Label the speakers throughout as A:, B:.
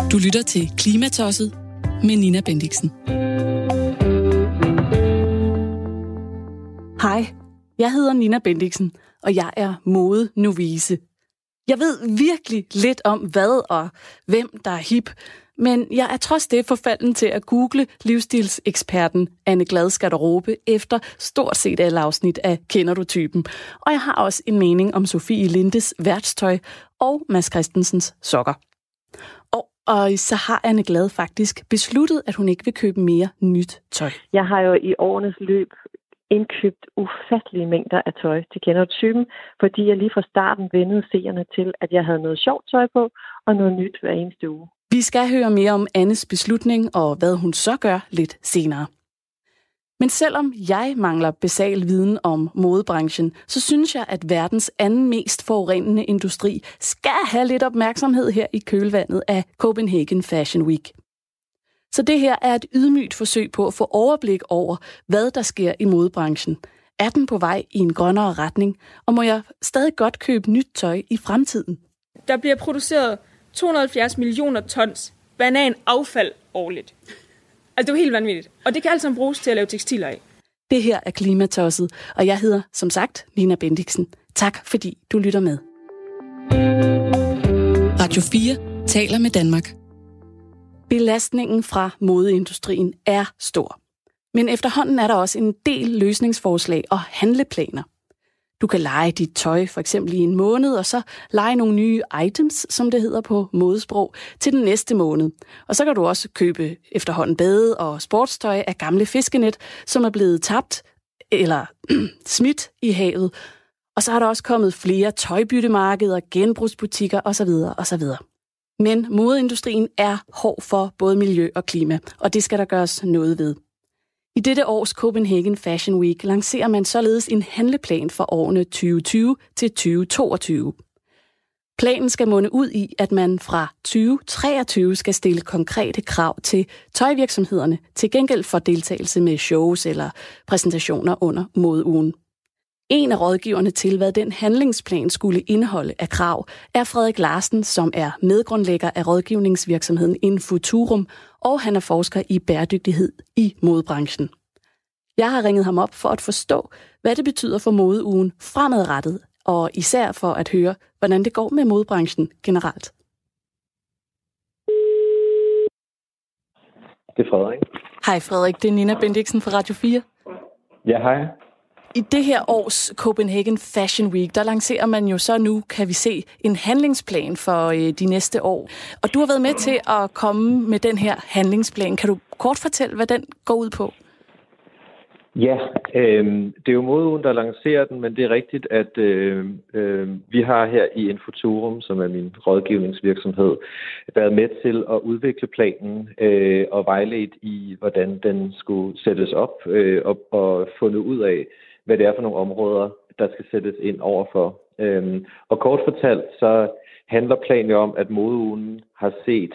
A: Du lytter til Klimatosset med Nina Bendixen. Hej, jeg hedder Nina Bendixen, og jeg er modenovise. Jeg ved virkelig lidt om hvad og hvem der er hip, men jeg er trods det forfalden til at google livsstilseksperten Anne Glads garderobe efter stort set alle afsnit af Kender du typen. Og jeg har også en mening om Sofie Lindes værtstøj og Mads Christensens sokker. Og så har Anne Glad faktisk besluttet, at hun ikke vil købe mere nyt tøj.
B: Jeg har jo i årenes løb indkøbt ufattelige mængder af tøj til Kender du typen, fordi jeg lige fra starten vendede seerne til, at jeg havde noget sjovt tøj på og noget nyt hver eneste uge.
A: Vi skal høre mere om Annes beslutning og hvad hun så gør lidt senere. Men selvom jeg mangler basal viden om modebranchen, så synes jeg, at verdens anden mest forurenende industri skal have lidt opmærksomhed her i kølvandet af Copenhagen Fashion Week. Så det her er et ydmygt forsøg på at få overblik over, hvad der sker i modebranchen. Er den på vej i en grønnere retning, og må jeg stadig godt købe nyt tøj i fremtiden?
C: Der bliver produceret 270 millioner tons bananaffald årligt. Altså, det er jo helt vanvittigt. Og det kan altså bruges til at lave tekstiler af.
A: Det her er Klimatosset, og jeg hedder, som sagt, Nina Bendixen. Tak, fordi du lytter med. Radio 4 taler med Danmark. Belastningen fra modeindustrien er stor. Men efterhånden er der også en del løsningsforslag og handleplaner. Du kan leje dit tøj for eksempel i en måned, og så leje nogle nye items, som det hedder på modesprog, til den næste måned. Og så kan du også købe efterhånden bade- og sportstøj af gamle fiskenet, som er blevet tabt eller smidt i havet. Og så er der også kommet flere tøjbyttemarkeder, genbrugsbutikker osv. osv. Men modeindustrien er hård for både miljø og klima, og det skal der gøres noget ved. I dette års Copenhagen Fashion Week lancerer man således en handleplan for årene 2020 til 2022. Planen skal munde ud i, at man fra 2023 skal stille konkrete krav til tøjvirksomhederne til gengæld for deltagelse med shows eller præsentationer under modeugen. En af rådgiverne til, hvad den handlingsplan skulle indeholde af krav, er Frederik Larsen, som er medgrundlægger af rådgivningsvirksomheden Infuturum, og han er forsker i bæredygtighed i modebranchen. Jeg har ringet ham op for at forstå, hvad det betyder for modeugen fremadrettet, og især for at høre, hvordan det går med modebranchen generelt.
D: Det er Frederik.
A: Hej Frederik, det er Nina Bendixen fra Radio 4.
D: Ja, hej.
A: I det her års Copenhagen Fashion Week, der lancerer man jo så nu, kan vi se, en handlingsplan for de næste år. Og du har været med til at komme med den her handlingsplan. Kan du kort fortælle, hvad den går ud på?
D: Ja, det er jo modeugen, der lancerer den, men det er rigtigt, at vi har her i Infuturum, som er min rådgivningsvirksomhed, været med til at udvikle planen og vejledt i, hvordan den skulle sættes op og fundet ud af, hvad det er for nogle områder, der skal sættes ind overfor. Og kort fortalt, så handler planen om, at modeugen har set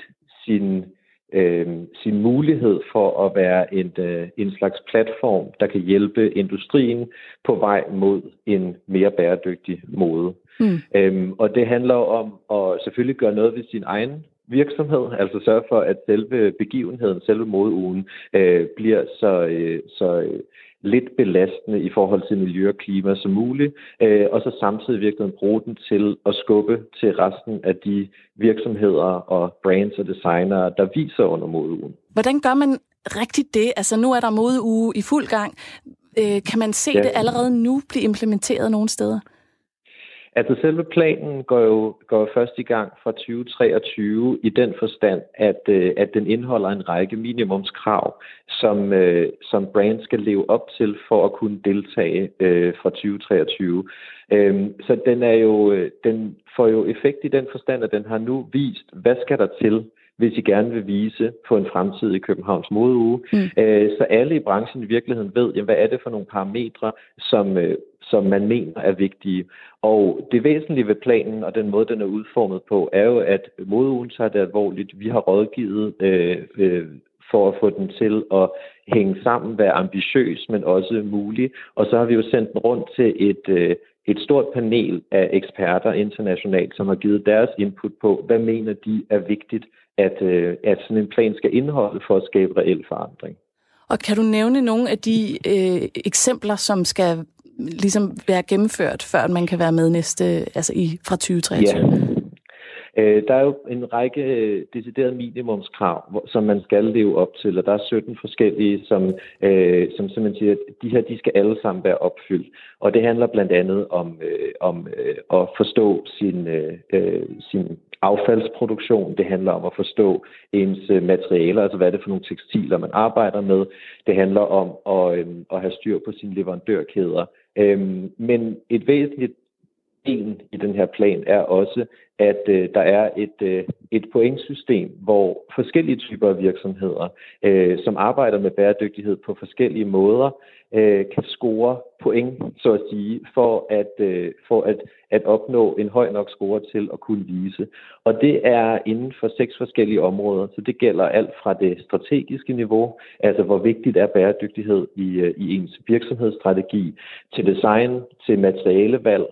D: sin mulighed for at være en slags platform, der kan hjælpe industrien på vej mod en mere bæredygtig mode. Og det handler om at selvfølgelig gøre noget ved sin egen virksomhed, altså sørge for, at selve begivenheden, selve modeugen, bliver så lidt belastende i forhold til miljø og klima som muligt, og så samtidig virkelig bruge den til at skubbe til resten af de virksomheder og brands og designere, der viser under modeugen.
A: Hvordan gør man rigtigt det? Altså nu er der modeuge i fuld gang. Kan man se det allerede nu blive implementeret nogle steder?
D: Altså selve planen går først i gang fra 2023 i den forstand, at den indeholder en række minimumskrav, som brands skal leve op til for at kunne deltage fra 2023. Så den får jo effekt i den forstand, at den har nu vist, hvad skal der til, hvis I gerne vil vise på en fremtidig Københavns modeuge. Så alle i branchen i virkeligheden ved, jamen, hvad er det for nogle parametre, som man mener er vigtige. Og det væsentlige ved planen og den måde, den er udformet på, er jo, at modeugen tager det alvorligt. Vi har rådgivet for at få den til at hænge sammen, være ambitiøs, men også mulig. Og så har vi jo sendt den rundt til et stort panel af eksperter internationalt, som har givet deres input på, hvad mener de er vigtigt, at sådan en plan skal indeholde for at skabe reel forandring.
A: Og kan du nævne nogle af de eksempler, som skal ligesom være gennemført, før man kan være med fra 2023? Ja.
D: Der er jo en række deciderede minimumskrav, som man skal leve op til, og der er 17 forskellige, som man siger, de skal alle sammen være opfyldt. Og det handler blandt andet om at forstå sin affaldsproduktion. Det handler om at forstå ens materialer, altså hvad er det for nogle tekstiler, man arbejder med. Det handler om at have styr på sine leverandørkæder. Men et væsentligt del i den her plan er også, at der er et pointsystem, hvor forskellige typer af virksomheder, som arbejder med bæredygtighed på forskellige måder, kan score point, så at sige, for at opnå en høj nok score til at kunne vise. Og det er inden for 6 forskellige områder, så det gælder alt fra det strategiske niveau, altså hvor vigtigt er bæredygtighed i ens virksomhedsstrategi, til design, til materialevalg,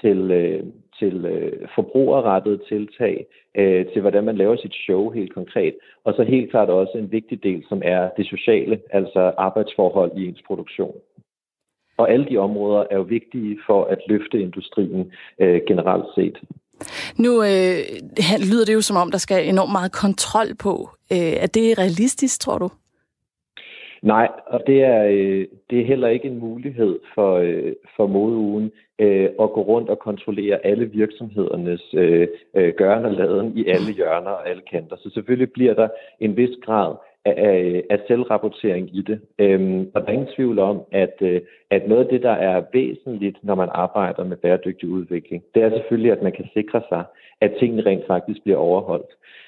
D: til forbrugerrettede tiltag, til hvordan man laver sit show helt konkret. Og så helt klart også en vigtig del, som er det sociale, altså arbejdsforhold i ens produktion. Og alle de områder er jo vigtige for at løfte industrien generelt set.
A: Nu lyder det jo som om, der skal enormt meget kontrol på. Er det realistisk, tror du?
D: Nej, og det er heller ikke en mulighed for modeugen at gå rundt og kontrollere alle virksomhedernes gøren og laden i alle hjørner og alle kanter. Så selvfølgelig bliver der en vis grad af selvrapportering i det. Og der er ingen tvivl om, at noget af det, der er væsentligt, når man arbejder med bæredygtig udvikling, det er selvfølgelig, at man kan sikre sig, at tingene rent faktisk bliver overholdt.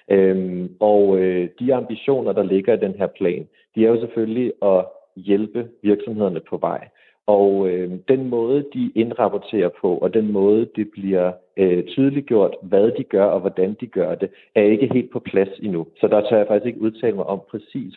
D: Og de ambitioner, der ligger i den her plan, de er jo selvfølgelig at hjælpe virksomhederne på vej. Og den måde, de indrapporterer på, og den måde, det bliver tydeliggjort, hvad de gør og hvordan de gør det, er ikke helt på plads endnu. Så der tør jeg faktisk ikke udtale mig om præcis,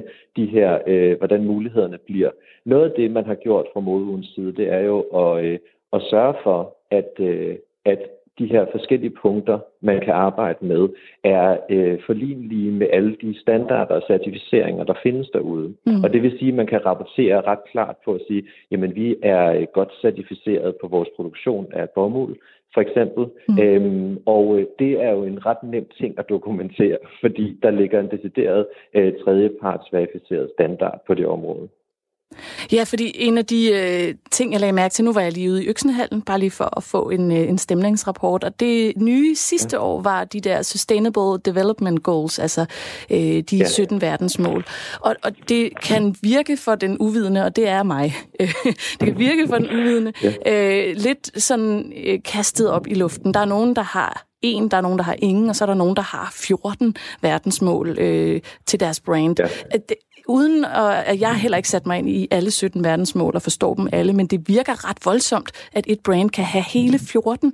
D: hvordan mulighederne bliver. Noget af det, man har gjort fra modeugens side, det er jo at sørge for, at de her forskellige punkter, man kan arbejde med, er forlignelige med alle de standarder og certificeringer, der findes derude. Og det vil sige, at man kan rapportere ret klart på at sige, jamen vi er godt certificeret på vores produktion af bomuld, for eksempel. Og det er jo en ret nem ting at dokumentere, fordi der ligger en decideret tredjeparts verificeret standard på det område.
A: Ja, fordi en af de ting, jeg lagde mærke til, nu var jeg lige ude i Øksenhallen, bare lige for at få en stemningsrapport, og det nye sidste år var de der Sustainable Development Goals, altså de 17 verdensmål. Og det kan virke for den uvidende, og det er mig, det kan virke for den uvidende, lidt sådan kastet op i luften. Der er nogen, der har der er nogen, der har ingen, og så er der nogen, der har 14 verdensmål til deres brand. Ja. Uden at jeg heller ikke sat mig ind i alle 17 verdensmål og forstår dem alle, men det virker ret voldsomt, at et brand kan have hele 14.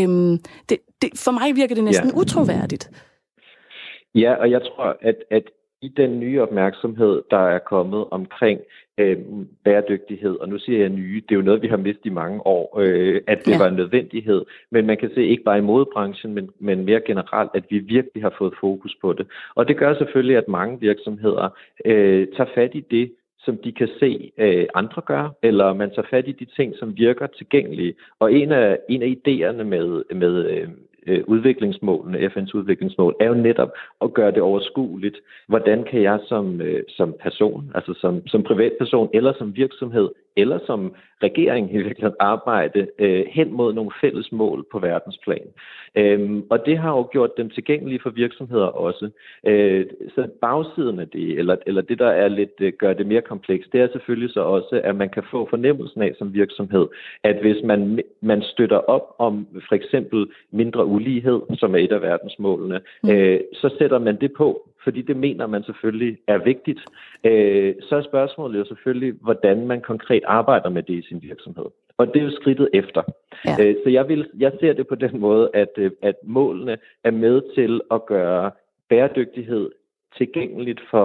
A: For mig virker det næsten utroværdigt.
D: Ja, og jeg tror, at i den nye opmærksomhed, der er kommet omkring bæredygtighed, og nu siger jeg nye, det er jo noget, vi har mistet i mange år, at det var en nødvendighed, men man kan se ikke bare i modebranchen, men mere generelt, at vi virkelig har fået fokus på det. Og det gør selvfølgelig, at mange virksomheder tager fat i det, som de kan se andre gøre, eller man tager fat i de ting, som virker tilgængelige. Og en af idéerne med udviklingsmålene, FN's udviklingsmål, er jo netop at gøre det overskueligt. Hvordan kan jeg som person, altså som privatperson, eller som virksomhed, eller som regering i virkeligheden arbejde hen mod nogle fælles mål på verdensplan. Og det har jo gjort dem tilgængelige for virksomheder også. Så bagsiden af det, eller det, der er lidt gør det mere komplekst, det er selvfølgelig så også, at man kan få fornemmelsen af som virksomhed, at hvis man støtter op om for eksempel mindre ulighed, som er et af verdensmålene, så sætter man det på, fordi det mener man selvfølgelig er vigtigt. Så er spørgsmålet jo selvfølgelig, hvordan man konkret arbejder med det i sin virksomhed. Og det er jo skridtet efter. Ja. Så jeg ser det på den måde, at målene er med til at gøre bæredygtighed tilgængeligt for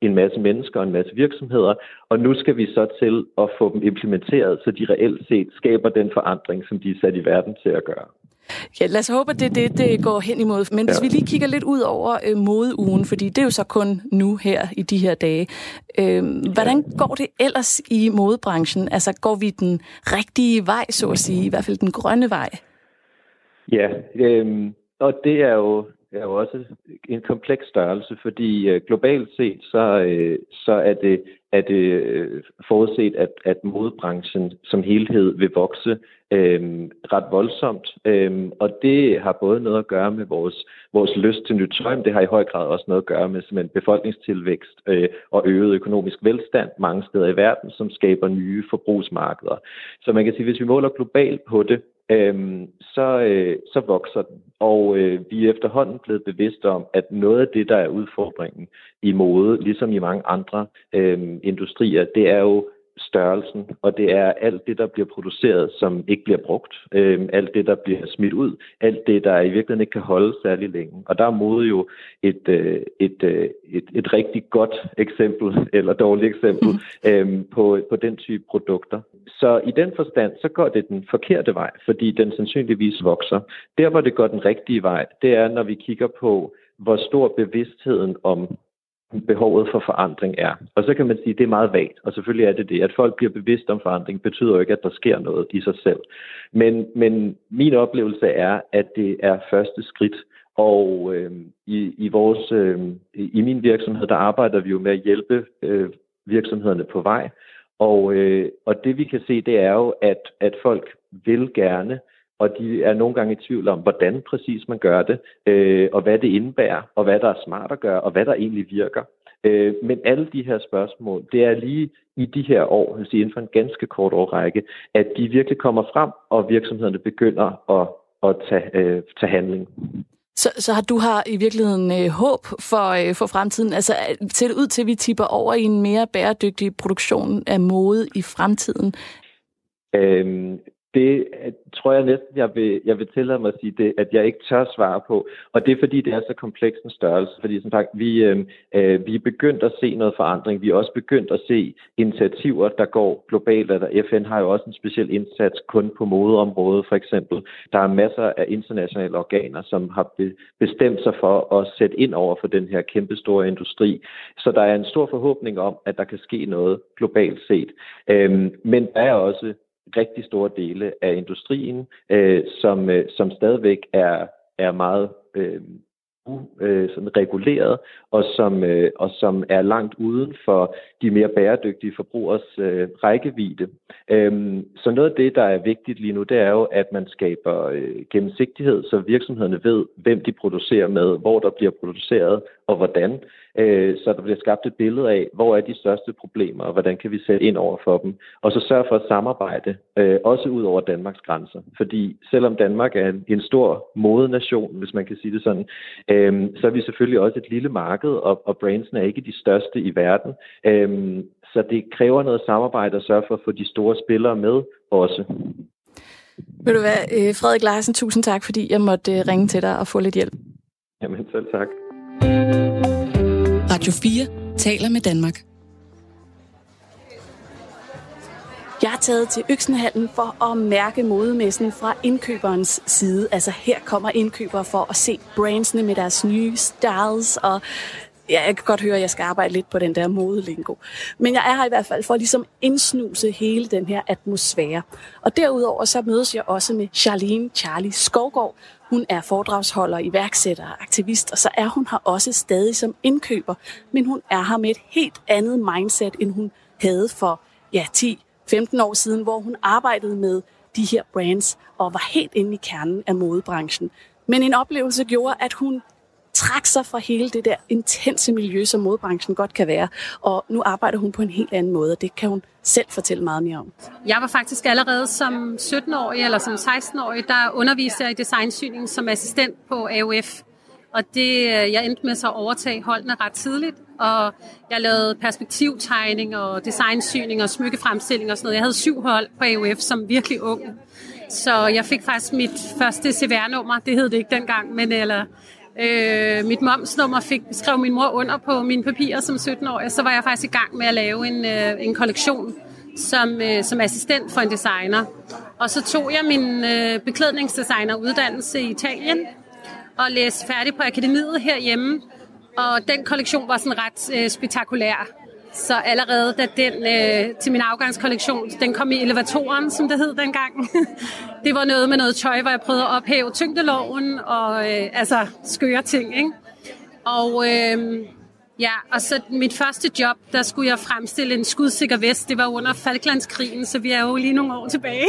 D: en masse mennesker og en masse virksomheder, og nu skal vi så til at få dem implementeret, så de reelt set skaber den forandring, som de er sat i verden til at gøre.
A: Ja, lad os håbe, at det går hen imod. Men hvis vi lige kigger lidt ud over modeugen, fordi det er jo så kun nu her i de her dage. Hvordan går det ellers i modebranchen? Altså går vi den rigtige vej, så at sige, i hvert fald den grønne vej?
D: Ja, og det er jo også en kompleks størrelse, fordi globalt set så er det forudset, at modebranchen som helhed vil vokse ret voldsomt. Og det har både noget at gøre med vores lyst til nyt tøj, men det har i høj grad også noget at gøre med simpelthen befolkningstilvækst og øget økonomisk velstand mange steder i verden, som skaber nye forbrugsmarkeder. Så man kan sige, hvis vi måler globalt på det, så vokser den. Og vi er efterhånden blevet bevidste om, at noget af det, der er udfordringen i mode, ligesom i mange andre industrier, det er jo størrelsen, og det er alt det, der bliver produceret, som ikke bliver brugt. Alt det, der bliver smidt ud. Alt det, der i virkeligheden ikke kan holde særlig længe. Og der er mode jo et rigtig godt eksempel, eller dårligt eksempel, på den type produkter. Så i den forstand, så går det den forkerte vej, fordi den sandsynligvis vokser. Der, hvor det går den rigtige vej, det er, når vi kigger på, hvor stor bevidstheden om behovet for forandring er. Og så kan man sige, at det er meget vagt, og selvfølgelig er det det. At folk bliver bevidst om forandring, betyder jo ikke, at der sker noget i sig selv. Men min oplevelse er, at det er første skridt, og i min virksomhed, der arbejder vi jo med at hjælpe virksomhederne på vej. Og det vi kan se, det er jo, at folk vil gerne, og de er nogle gange i tvivl om, hvordan præcis man gør det, og hvad det indebærer, og hvad der er smart at gøre, og hvad der egentlig virker. Men alle de her spørgsmål, det er lige i de her år, altså inden for en ganske kort årrække, at de virkelig kommer frem, og virksomhederne begynder at tage handling.
A: Så du har i virkeligheden håb for fremtiden? Altså ser det ud til, at vi tipper over i en mere bæredygtig produktion af mode i fremtiden?
D: Det tror jeg næsten, jeg vil tillade mig at sige det, at jeg ikke tør svare på. Og det er, fordi det er så kompleks en størrelse. Fordi som sagt, vi er begyndt at se noget forandring. Vi er også begyndt at se initiativer, der går globalt. Altså FN har jo også en speciel indsats kun på modeområdet, for eksempel. Der er masser af internationale organer, som har bestemt sig for at sætte ind over for den her kæmpe store industri. Så der er en stor forhåbning om, at der kan ske noget globalt set. Men der er også rigtig store dele af industrien, som stadigvæk er meget sådan reguleret, og som er langt uden for de mere bæredygtige forbrugers rækkevidde. Så noget af det, der er vigtigt lige nu, det er jo, at man skaber gennemsigtighed, så virksomhederne ved, hvem de producerer med, hvor der bliver produceret, og hvordan. Så der bliver skabt et billede af, hvor er de største problemer, og hvordan kan vi sætte ind over for dem. Og så sørge for at samarbejde, også ud over Danmarks grænser. Fordi selvom Danmark er en stor modenation, hvis man kan sige det sådan, så er vi selvfølgelig også et lille marked, og brandsene er ikke de største i verden. Så det kræver noget samarbejde at sørge for at få de store spillere med også.
A: Vil du være, Frederik Larsen, tusind tak, fordi jeg måtte ringe til dig og få lidt hjælp.
D: Jamen selv tak.
A: Radio 4 taler med Danmark. Jeg er taget til Øksenhallen for at mærke modemessen fra indkøberens side. Altså her kommer indkøbere for at se brandsene med deres nye styles, og ja, jeg kan godt høre, at jeg skal arbejde lidt på den der modelingo. Men jeg er her i hvert fald for ligesom indsnuse hele den her atmosfære. Og derudover så mødes jeg også med Charlie Skovgaard. Hun er foredragsholder, iværksætter, aktivist, og så er hun her også stadig som indkøber. Men hun er her med et helt andet mindset, end hun havde for 10-15 år siden, hvor hun arbejdede med de her brands og var helt inde i kernen af modebranchen. Men en oplevelse gjorde, at hun trak sig fra hele det der intense miljø, som modebranchen godt kan være. Og nu arbejder hun på en helt anden måde, og det kan hun selv fortælle meget mere om.
E: Jeg var faktisk allerede som 17-årig eller som 16-årig, der underviste jeg i designsyning som assistent på AOF. Og jeg endte med så at overtage holdene ret tidligt, og jeg lavede perspektivtegning og designsyning og smykkefremstilling og sådan noget. Jeg havde 7 hold på AOF som virkelig ung. Så jeg fik faktisk mit første CVR-nummer, det hed det ikke dengang, men mit momsnummer skrev min mor under på mine papirer som 17-årig, så var jeg faktisk i gang med at lave en kollektion som assistent for en designer. Og så tog jeg min beklædningsdesigneruddannelse i Italien og læste færdig på akademiet herhjemme. Og den kollektion var sådan ret spektakulær. Så allerede da den til min afgangskollektion, den kom i elevatoren, som det hed dengang. Det var noget med noget tøj, hvor jeg prøvede at ophæve tyngdeloven og altså skøre ting, ikke? Og og så mit første job, der skulle jeg fremstille en skudsikker vest. Det var under Falklandskrigen, så vi er jo lige nogle år tilbage.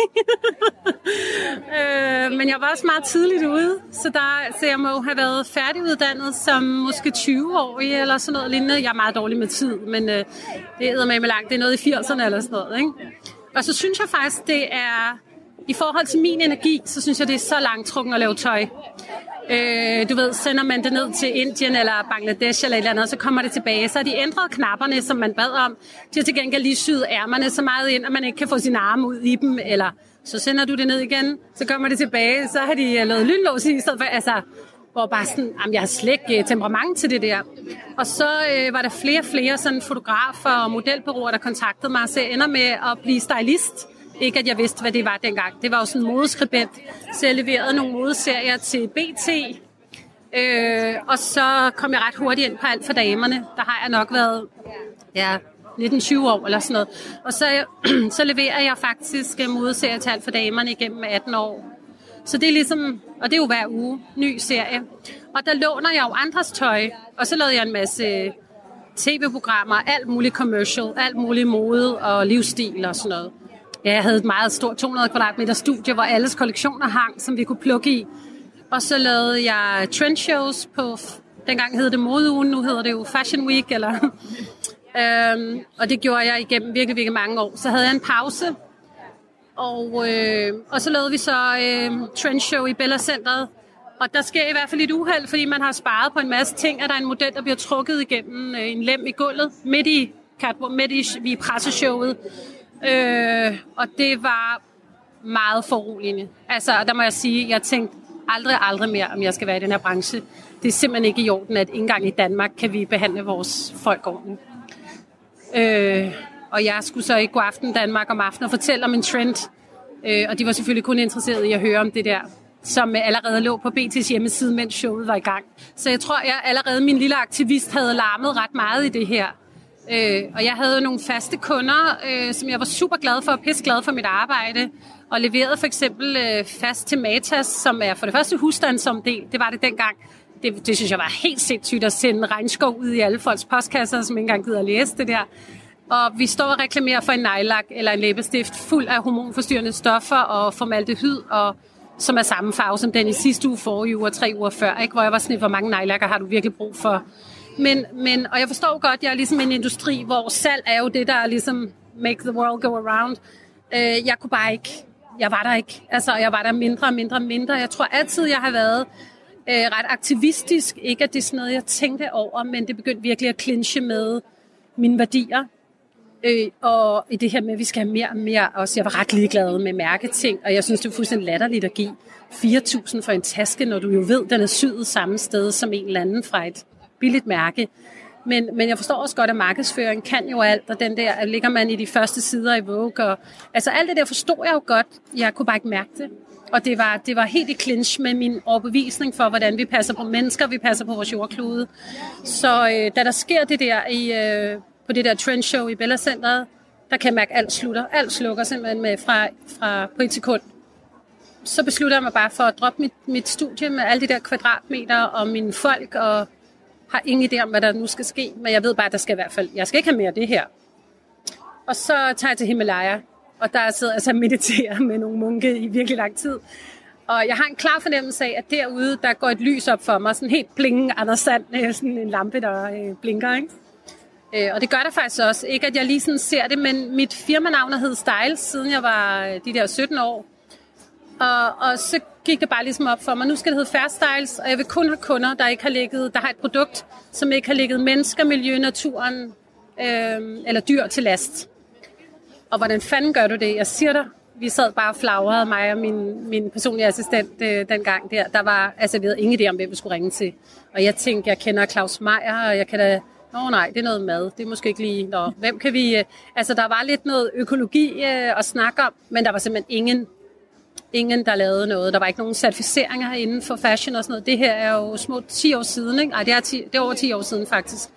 E: Men jeg var også meget tidligt ude, så jeg må have været færdiguddannet som måske 20-årig eller sådan noget lignende. Jeg er meget dårlig med tid, men det æder med langt. Det er noget i 80'erne eller sådan noget, ikke? Og så synes jeg faktisk, det er, i forhold til min energi, så synes jeg, det er så langtrukken at lave tøj. Du ved, sender man det ned til Indien eller Bangladesh eller et eller andet, så kommer det tilbage. Så har de ændret knapperne, som man bad om. De har til gengæld lige syet ærmerne så meget ind, at man ikke kan få sine arme ud i dem. Eller så sender du det ned igen, så kommer det tilbage. Så har de lavet lynlås i stedet for. Altså, hvor bare sådan, jeg har slet ikke temperament til det der. Og så var der flere sådan fotografer og modelbureauer, der kontaktede mig, så jeg ender med at blive stylist. Ikke at jeg vidste, hvad det var dengang. Det var jo sådan en modeskribent, så jeg leverede nogle modeserier til BT. Og så kom jeg ret hurtigt ind på Alt for damerne. Der har jeg nok været 19-20 år eller sådan noget. Og så leverer jeg faktisk modeserier til Alt for damerne igennem 18 år. Så det er ligesom, og det er jo hver uge, ny serie. Og der låner jeg jo andres tøj, og så lavede jeg en masse tv-programmer, alt muligt commercial, alt muligt mode og livsstil og sådan noget. Ja, jeg havde et meget stort 200 kvadratmeter studie, hvor alles kollektioner hang, som vi kunne plukke i. Og så lavede jeg trendshows på, dengang hed det Modeugen, nu hedder det jo Fashion Week, eller... og det gjorde jeg igennem virkelig, virkelig mange år. Så havde jeg en pause, og så lavede vi så trendshow i Bella Centeret. Og der sker i hvert fald et uheld, fordi man har sparet på en masse ting, at der er en model, der bliver trukket igennem en lem i gulvet, midt i presseshowet. Og det var meget foruroligende. Altså, der må jeg sige, jeg tænkte aldrig mere, om jeg skal være i den her branche. Det er simpelthen ikke i orden, at ikke engang i Danmark kan vi behandle vores folk ordentligt. Og jeg skulle så i God Aften Danmark om aftenen og fortælle om en trend. Og de var selvfølgelig kun interesserede i at høre om det der, som allerede lå på BT's hjemmeside, mens showet var i gang. Så jeg tror, jeg allerede min lille aktivist havde larmet ret meget i det her. Og jeg havde nogle faste kunder, som jeg var super glad for og pisseglad for mit arbejde. Og leverede for eksempel fast til Matas, som er for det første husstandsomdel. Det var det dengang. Det synes jeg var helt sindssygt at sende regnskov ud i alle folks postkasser, som ikke engang gider at læse det der. Og vi står og reklamerer for en nejlak eller en læbestift fuld af hormonforstyrrende stoffer og formaldehyd, og som er samme farve som den i sidste uge, forrige uge og 3 uger før, ikke? Hvor jeg var sådan, hvor mange nejlakker har du virkelig brug for? Og jeg forstår godt, jeg er ligesom en industri, hvor salg er jo det, der er ligesom make the world go around. Jeg kunne bare ikke. Jeg var der ikke. Altså, jeg var der mindre. Jeg tror altid, jeg har været ret aktivistisk. Ikke at det er sådan noget, jeg tænkte over, men det begyndte virkelig at clinche med mine værdier. Og i det her med, at vi skal have mere og mere også. Jeg var ret ligeglad med mærketing, og jeg synes, det er fuldstændig latterligt at give 4.000 for en taske, når du jo ved, den er syet samme sted som en eller anden fra et billigt mærke. Men jeg forstår også godt, at markedsføring kan jo alt, og den der ligger man i de første sider i Vogue. Og, altså alt det der forstod jeg jo godt. Jeg kunne bare ikke mærke det. Og det var helt i clinch med min overbevisning for, hvordan vi passer på mennesker, vi passer på vores jordklode. Så da der sker det der på det der trendshow i Bella Centeret, der kan jeg mærke, at alt slutter. Alt slukker simpelthen med fra på et sekund. Så beslutter jeg mig bare for at droppe mit studie med alle de der kvadratmeter og mine folk, og har ingen idé om, hvad der nu skal ske. Men jeg ved bare, at der skal i hvert fald, jeg skal ikke have mere af det her. Og så tager jeg til Himalaya, og der sidder jeg så og mediterer med nogle munke i virkelig lang tid. Og jeg har en klar fornemmelse af, at derude, der går et lys op for mig, sådan helt blinken Anders Sand, sådan en lampe, der blinker, ikke? Og det gør der faktisk også. Ikke at jeg lige sådan ser det, men mit firmanavn hed Styles, siden jeg var de der 17 år. Og så gik det bare ligesom op for mig. Nu skal det hedde Fair Styles, og jeg vil kun have kunder, der har et produkt, som ikke har ligget mennesker, miljø, naturen eller dyr til last. Og hvordan fanden gør du det? Jeg siger dig, Vi sad bare og flagrede, mig og min personlige assistent dengang der. Der var, altså vi havde ingen idé om, hvem vi skulle ringe til. Og jeg tænkte, jeg kender Claus Meyer, og jeg kan da... nej, det er noget mad. Det er måske ikke lige... hvem kan vi... Altså, der var lidt noget økologi at snakke om, men der var simpelthen ingen, der lavede noget. Der var ikke nogen certificeringer inden for fashion og sådan noget. Det her er jo små 10 år siden, ikke? Ej, det er over 10 år siden, faktisk.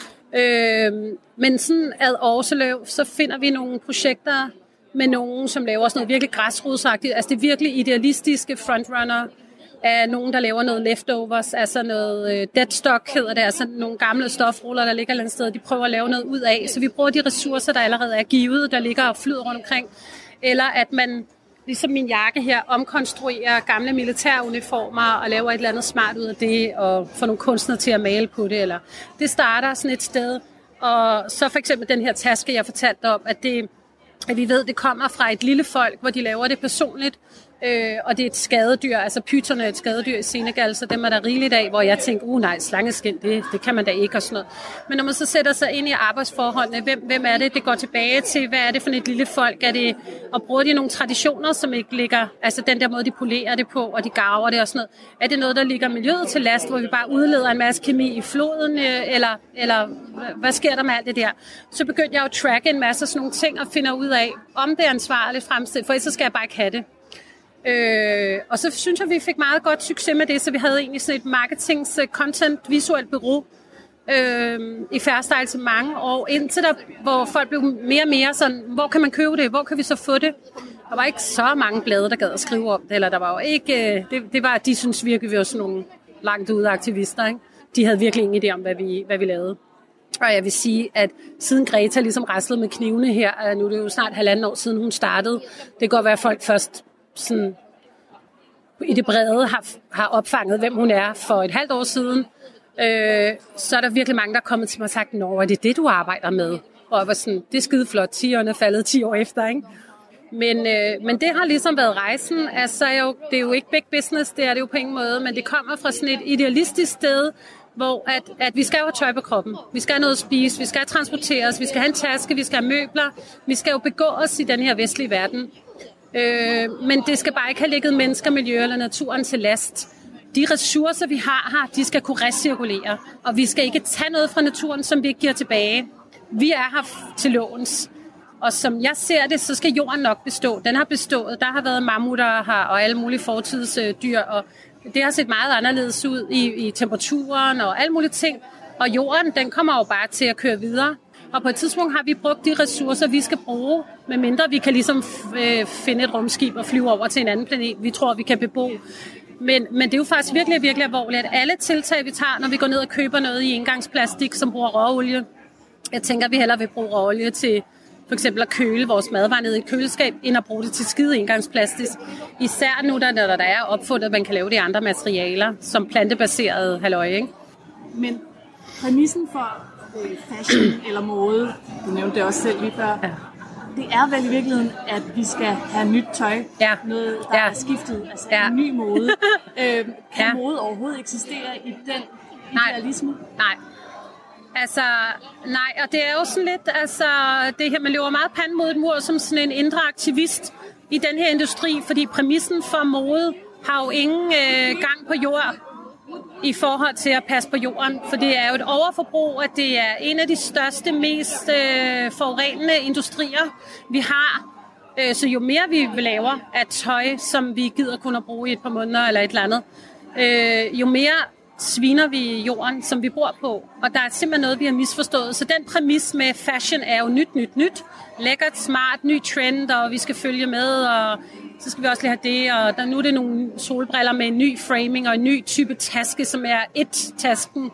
E: Men sådan ad årseløb, så finder vi nogle projekter med nogen, som laver sådan noget virkelig græsrodsagtigt. Altså, det er virkelig idealistiske frontrunner af nogen, der laver noget leftovers, altså noget deadstock hedder det, altså nogle gamle stofruller, der ligger et eller andet sted, de prøver at lave noget ud af. Så vi bruger de ressourcer, der allerede er givet, der ligger og flyder rundt omkring. Eller at man, ligesom min jakke her, omkonstruerer gamle militæruniformer og laver et eller andet smart ud af det, og får nogle kunstnere til at male på det. Eller det starter sådan et sted. Og så for eksempel den her taske, jeg fortalte om, at vi ved, det kommer fra et lille folk, hvor de laver det personligt. Og det er et skadedyr, altså pyton er et skadedyr i Senegal, så dem er der rigeligt af, hvor jeg tænker, nej, slangeskin, det kan man da ikke og sådan noget. Men når man så sætter sig ind i arbejdsforholdene, hvem er det går tilbage til, hvad er det for et lille folk, er det, og bruger de nogle traditioner, som ikke ligger, altså den der måde, de polerer det på, og de garver det og sådan noget, er det noget, der ligger miljøet til last, hvor vi bare udleder en masse kemi i floden, eller hvad sker der med alt det der? Så begyndte jeg at tracke en masse sådan nogle ting, og finde ud af, om det er ansvarligt fremstillet, for ellers skal jeg bare ikke have det. Og så synes jeg, vi fik meget godt succes med det, så vi havde egentlig sådan et marketings content visuelt bureau i Fairstyle til mange år, indtil der, hvor folk blev mere og mere sådan, hvor kan man købe det, hvor kan vi så få det? Der var ikke så mange blade, der gad at skrive om det, eller der var jo ikke, det var, de synes virkelig, vi var sådan nogle langt ude aktivister, ikke? De havde virkelig ingen idé om, hvad vi lavede. Og jeg vil sige, at siden Greta ligesom raslede med knivene her, nu er det jo snart 1,5 år siden hun startede, det kan godt være, at folk først sådan i det brede har opfanget, hvem hun er for 1,5 år siden, så er der virkelig mange, der er kommet til mig og sagt, nå, er det du arbejder med? Og jeg var sådan, det er skide flot, 10'erne er faldet 10 år efter, ikke? Men det har ligesom været rejsen, altså det er jo ikke big business, det er det jo på ingen måde, men det kommer fra sådan et idealistisk sted, hvor at vi skal jo have tøj på kroppen, vi skal have noget at spise, vi skal transporteres, vi skal have en taske, vi skal have møbler, vi skal jo begå os i den her vestlige verden. Men det skal bare ikke have ligget mennesker, miljø eller naturen til last. De ressourcer, vi har her, de skal kunne recirkulere, og vi skal ikke tage noget fra naturen, som vi ikke giver tilbage. Vi er her til låns, og som jeg ser det, så skal jorden nok bestå. Den har bestået. Der har været mammutter her og alle mulige fortidsdyr, og det har set meget anderledes ud i temperaturen og alle mulige ting. Og jorden, den kommer jo bare til at køre videre. Og på et tidspunkt har vi brugt de ressourcer, vi skal bruge, medmindre vi kan ligesom finde et rumskib og flyve over til en anden planet, vi tror, vi kan bebo. Men det er jo faktisk virkelig, virkelig alvorligt, at alle tiltag, vi tager, når vi går ned og køber noget i engangsplastik, som bruger råolie, jeg tænker, at vi hellere vil bruge råolie til for eksempel at køle vores madvarer ned i et køleskab, end at bruge det til skide engangsplastik. Især nu, når der er opfundet, at man kan lave det i andre materialer, som plantebaseret halløj, ikke?
A: Men præmissen for fashion eller mode, du nævnte det også selv lige før, ja. Det er vel i virkeligheden, at vi skal have nyt tøj, ja. Noget, der er skiftet, altså en ny mode. Kan mode overhovedet eksistere i den idealisme?
E: Nej. Altså, nej, og det er jo sådan lidt, altså, det her, man løber meget panden mod et mur som sådan en indre aktivist i den her industri, fordi præmissen for mode har jo ingen gang på jord i forhold til at passe på jorden, for det er jo et overforbrug, at det er en af de største, mest forurenende industrier, vi har. Så jo mere vi laver af tøj, som vi gider kun at bruge i et par måneder eller et eller andet, jo mere sviner vi jorden, som vi bor på. Og der er simpelthen noget, vi har misforstået. Så den præmis med fashion er jo nyt. Lækkert, smart, ny trend, og vi skal følge med, og så skal vi også lige have det. Og nu er det nogle solbriller med en ny framing og en ny type taske, som er et-tasken.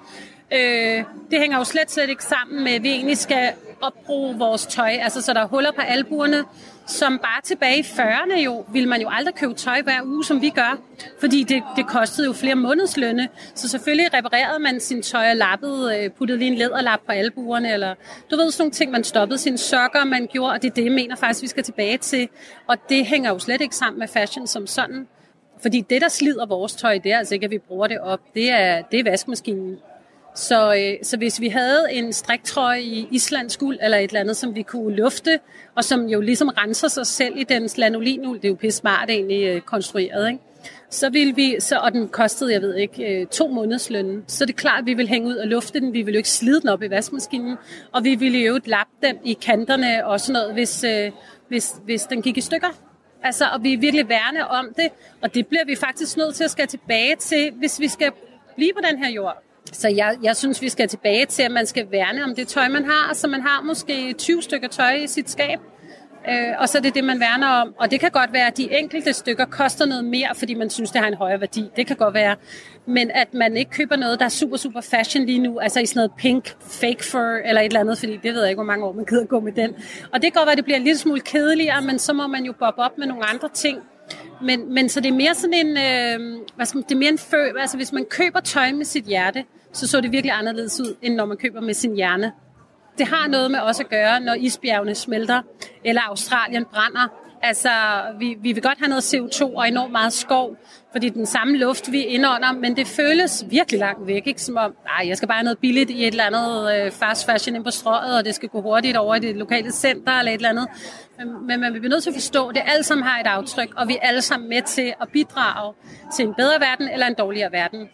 E: Det hænger jo slet ikke sammen med, at vi egentlig skal opbruge vores tøj. Altså, så der er huller på albuerne, som bare tilbage i 40'erne jo, ville man jo aldrig købe tøj hver uge, som vi gør. Fordi det kostede jo flere månedslønne. Så selvfølgelig reparerede man sin tøj og lappede, puttede lige en læderlap på albuerne, eller du ved, sådan nogle ting, man stoppede sine sokker, man gjorde, og det er det, jeg mener faktisk, vi skal tilbage til. Og det hænger jo slet ikke sammen med fashion som sådan. Fordi det, der slider vores tøj, det er altså ikke, at vi bruger det op. Det er vaskemaskinen. Så hvis vi havde en striktrøje i islandsk uld eller et eller andet, som vi kunne lufte, og som jo ligesom renser sig selv i dens lanolin-uld, det er jo pisse smart egentlig konstrueret, ikke? Så ville vi, og den kostede, jeg ved ikke, 2 månedslønne, så det er klart, at vi ville hænge ud og lufte den, vi ville jo ikke slide den op i vaskemaskinen, og vi ville jo lappe den i kanterne og sådan noget, hvis den gik i stykker. Altså, og vi er virkelig værne om det, og det bliver vi faktisk nødt til at skal tilbage til, hvis vi skal blive på den her jord. Så jeg synes, vi skal tilbage til, at man skal værne om det tøj, man har, så man har måske 20 stykker tøj i sit skab, og så er det det, man værner om. Og det kan godt være, at de enkelte stykker koster noget mere, fordi man synes, det har en højere værdi. Det kan godt være. Men at man ikke køber noget, der er super, super fashion lige nu, altså i sådan noget pink, fake fur eller et eller andet, fordi det ved jeg ikke, hvor mange år man gider gå med den. Og det kan godt være, at det bliver en lille smule kedeligere, men så må man jo boppe op med nogle andre ting. Men så det er mere sådan en, det er mere en altså hvis man køber tøj med sit hjerte, så det virkelig anderledes ud, end når man køber med sin hjerne. Det har noget med også at gøre, når isbjergene smelter, eller Australien brænder. Altså, vi vil godt have noget CO2 og enormt meget skov, fordi den samme luft, vi indånder, men det føles virkelig langt væk, ikke? Som om, jeg skal bare have noget billigt i et eller andet fast fashion ind på strøget, og det skal gå hurtigt over i det lokale center eller et eller andet. Men man bliver nødt til at forstå, at det alle sammen har et aftryk, og vi er alle sammen med til at bidrage til en bedre verden eller en dårligere verden.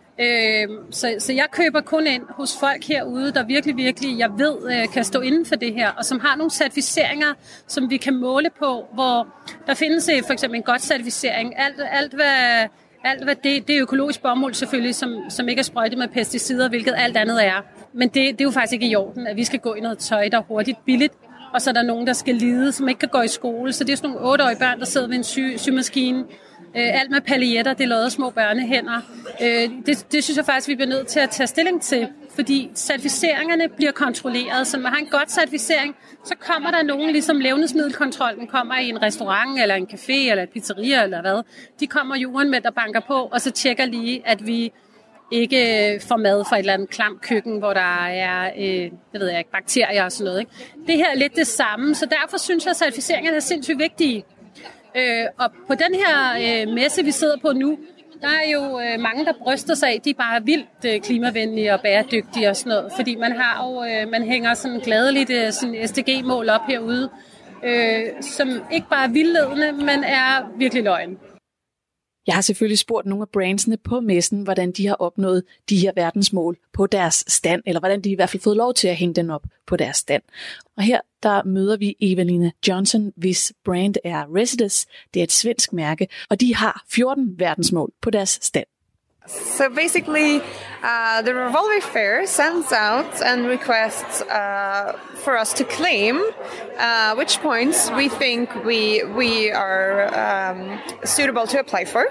E: Så jeg køber kun ind hos folk herude, der virkelig, jeg ved, kan stå inden for det her, og som har nogle certificeringer, som vi kan måle på, hvor der findes for eksempel en godt certificering. Alt hvad det er økologisk bomuld selvfølgelig, som ikke er sprøjtet med pesticider, hvilket alt andet er. Men det er jo faktisk ikke i orden, at vi skal gå i noget tøj, der er hurtigt billigt, og så er der nogen, der skal lide, som ikke kan gå i skole. Så det er sådan nogle 8-årige børn, der sidder ved en symaskine. Alt med paljetter, det er lavet små børnehænder. Det synes jeg faktisk, vi bliver nødt til at tage stilling til, fordi certificeringerne bliver kontrolleret. Så når man har en godt certificering, så kommer der nogen, ligesom levnedsmiddelkontrollen kommer i en restaurant, eller en café, eller et pizzeria, eller hvad. De kommer jorden med, der banker på, og så tjekker lige, at vi ikke får mad fra et eller andet klamt køkken, hvor der er bakterier og sådan noget. Ikke? Det her er lidt det samme, så derfor synes jeg, at certificeringerne er sindssygt vigtige. Og på den her messe, vi sidder på nu, der er jo mange, der bryster sig af, de er bare vildt klimavenlige og bæredygtige og sådan noget, fordi man hænger sådan gladeligt sådan SDG-mål op herude, som ikke bare er vildledende, men er virkelig løgn.
A: Jeg har selvfølgelig spurgt nogle af brandsene på messen, hvordan de har opnået de her verdensmål på deres stand, eller hvordan de i hvert fald fået lov til at hænge den op på deres stand. Og her der møder vi Evelina Johnson, hvis brand er Resides. Det er et svensk mærke, og de har 14 verdensmål på deres stand.
F: So basically, the Revolver Fair sends out and requests for us to claim which points we think we are suitable to apply for.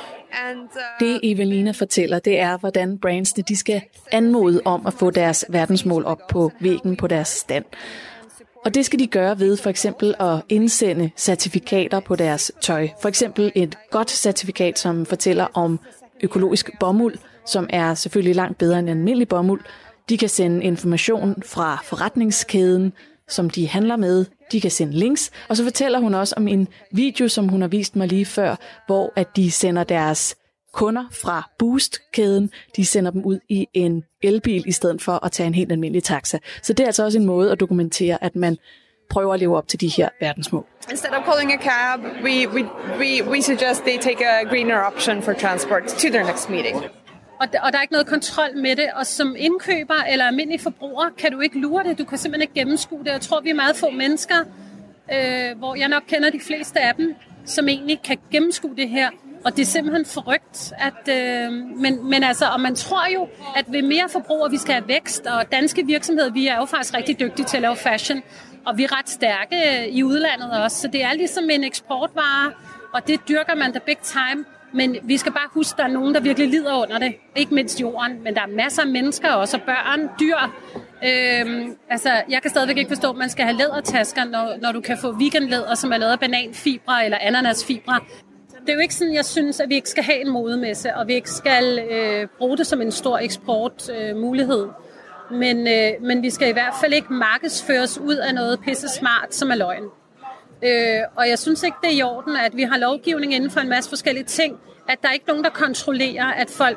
A: Det Evelina fortæller, det er, hvordan brandsene de skal anmode om at få deres verdensmål op på væggen på deres stand. Og det skal de gøre ved for eksempel at indsende certifikater på deres tøj. For eksempel et godt certifikat, som fortæller om økologisk bomuld, som er selvfølgelig langt bedre end almindelig bomuld. De kan sende information fra forretningskæden, som de handler med. De kan sende links. Og så fortæller hun også om en video, som hun har vist mig lige før, hvor at de sender deres kunder fra Boost-kæden, de sender dem ud i en elbil, i stedet for at tage en helt almindelig taxa. Så det er altså også en måde at dokumentere, at man prøver at leve op til de her verdensmål.
F: Instead of calling a cab, we suggest they take a greener option for transport to their next meeting.
E: Og der er ikke noget kontrol med det, og som indkøber eller almindelig forbruger kan du ikke lure det, du kan simpelthen ikke gennemskue det. Jeg tror, vi er meget få mennesker, hvor jeg nok kender de fleste af dem, som egentlig kan gennemskue det her. Og det er simpelthen forrygt, men altså, og man tror jo, at ved mere forbrug, vi skal have vækst, og danske virksomheder, vi er jo faktisk rigtig dygtige til at lave fashion, og vi er ret stærke i udlandet også, så det er ligesom en eksportvare, og det dyrker man da big time, men vi skal bare huske, at der er nogen, der virkelig lider under det, ikke mindst jorden, men der er masser af mennesker også, og børn, dyr. Altså, jeg kan stadigvæk ikke forstå, at man skal have lædertasker, når du kan få veganlæder, som er lavet af bananfibre eller ananasfibre. Det er jo ikke sådan, jeg synes, at vi ikke skal have en modemesse, og vi ikke skal bruge det som en stor eksportmulighed. Men vi skal i hvert fald ikke markedsføres ud af noget pisse smart, som er løgn. Og jeg synes ikke, det er i orden, at vi har lovgivning inden for en masse forskellige ting, at der er ikke nogen, der kontrollerer, at folk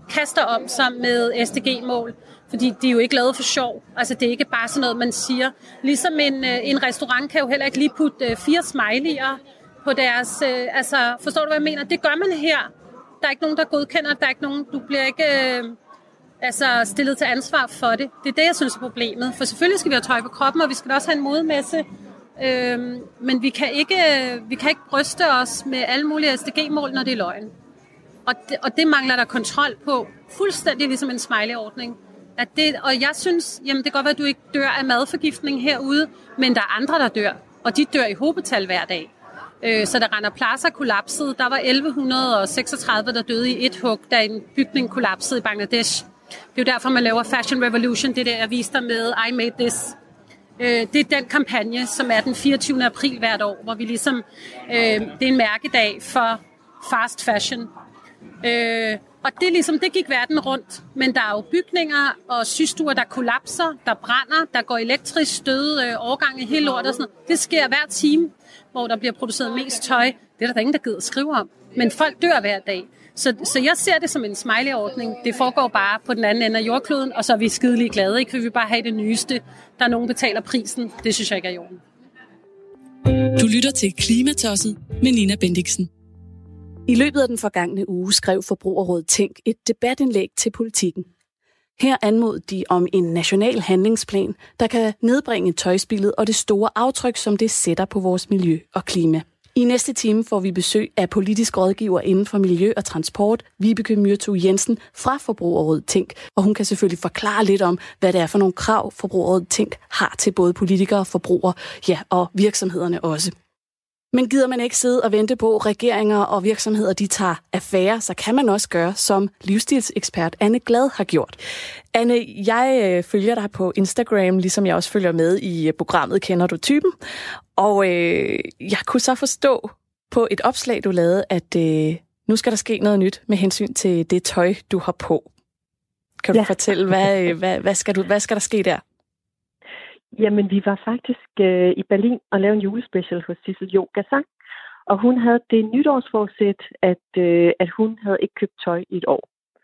E: kaster om sig med SDG-mål, fordi de er jo ikke lavet for sjov. Altså, det er ikke bare sådan noget, man siger. Ligesom en restaurant kan jo heller ikke lige putte 4 smiley'er på deres... forstår du, hvad jeg mener? Det gør man her. Der er ikke nogen, der godkender. Der er ikke nogen... Du bliver ikke stillet til ansvar for det. Det er det, jeg synes er problemet. For selvfølgelig skal vi have tøj på kroppen, og vi skal også have en modemesse. Men vi kan ikke bryste os med alle mulige SDG-mål, når det er løgn. Og det mangler der kontrol på. Fuldstændig ligesom en smiley-ordning. Og jeg synes, jamen det kan godt være, at du ikke dør af madforgiftning herude, men der er andre, der dør. Og de dør i hobetal hver dag. Så da Rana Plaza kollapsede, der var 1136, der døde i et hug, da en bygning kollapsede i Bangladesh. Det er jo derfor, man laver Fashion Revolution, det der jeg viste dig med I Made This. Det er den kampagne, som er den 24. april hvert år, hvor vi ligesom, det er en mærkedag for fast fashion. Og det, ligesom, det gik verden rundt, men der er jo bygninger og systuer, der kollapser, der brænder, der går elektrisk støde overgang i hele lort og sådan noget. Det sker hver time, hvor der bliver produceret mest tøj. Det er der ingen, der gider skrive om. Men folk dør hver dag. Så jeg ser det som en smiley-ordning. Det foregår bare på den anden ende af jordkloden, og så er vi skidelige glade, ikke? For vi vil bare have det nyeste. Der er nogen, der betaler prisen. Det synes jeg ikke er i orden.
A: Du lytter til Klimatosset med Nina Bendiksen. I løbet af den forgangne uge skrev Forbrugerrådet Tænk et debatindlæg til Politikken. Her anmodede de om en national handlingsplan, der kan nedbringe tøjspildet og det store aftryk, som det sætter på vores miljø og klima. I næste time får vi besøg af politisk rådgiver inden for miljø og transport, Vibeke Myrthu Jensen fra Forbrugerrådet Tænk. Og hun kan selvfølgelig forklare lidt om, hvad det er for nogle krav, Forbrugerrådet Tænk har til både politikere, forbrugere, og virksomhederne også. Men gider man ikke sidde og vente på, at regeringer og virksomheder de tager affære, så kan man også gøre, som livsstilsekspert Anne Glad har gjort. Anne, jeg følger dig på Instagram, ligesom jeg også følger med i programmet Kender du typen? Og jeg kunne så forstå på et opslag, du lavede, at nu skal der ske noget nyt med hensyn til det tøj, du har på. Kan du fortælle, hvad skal der ske der?
B: Jamen, vi var faktisk i Berlin og lavede en julespecial hos Sissel Yoga Sang. Og hun havde det nytårsforsæt, at hun havde ikke købt tøj i et år.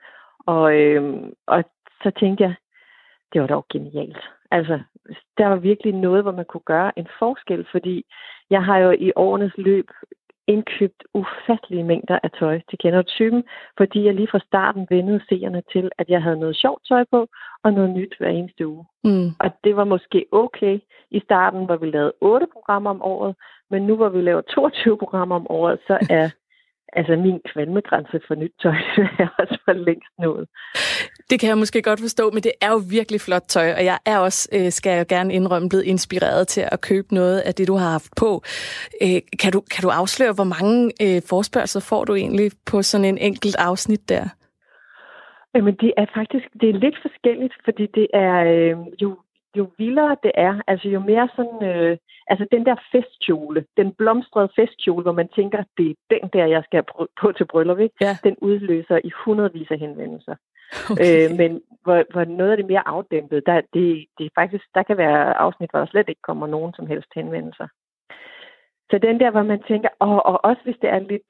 B: Og så tænkte jeg, det var dog genialt. Altså, der var virkelig noget, hvor man kunne gøre en forskel, fordi jeg har jo i årenes løb indkøbt ufattelige mængder af tøj til Kender du typen, fordi jeg lige fra starten vendede seerne til, at jeg havde noget sjovt tøj på, og noget nyt hver eneste uge. Og det var måske okay i starten, hvor vi lavede 8 programmer om året, men nu hvor vi laver 22 programmer om året, så er min kvalmegrænse for nyt tøj er også for længst nået.
A: Det kan jeg måske godt forstå, men det er jo virkelig flot tøj, og jeg er også, skal jeg gerne indrømme, blevet inspireret til at købe noget af det, du har haft på. Kan du afsløre, hvor mange forespørgsler får du egentlig på sådan en enkelt afsnit der?
B: Jamen, det er lidt forskelligt, fordi det er jo vildere det er, altså jo mere sådan, den der festkjole, den blomstrede festkjole, hvor man tænker, det er den der, jeg skal på til bryllup, ikke? Ja. Den udløser i hundredvis af henvendelser. Okay. Men hvor noget af det mere afdæmpet, det er faktisk, der kan være afsnit, hvor der slet ikke kommer nogen som helst henvendelser. Så den der, hvor man tænker, og også hvis det er lidt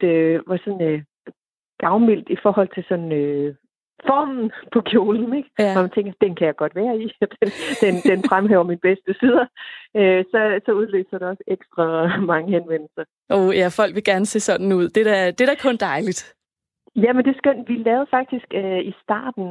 B: gavmildt i forhold til sådan formen på kjolen, ikke? Ja. Hvor man tænker, den kan jeg godt være i. Den fremhæver mine bedste sider. Så udløser det også ekstra mange henvendelser.
A: Ja, folk vil gerne se sådan ud. Det er da kun dejligt.
B: Jamen, det er skønt. Vi lavede faktisk i starten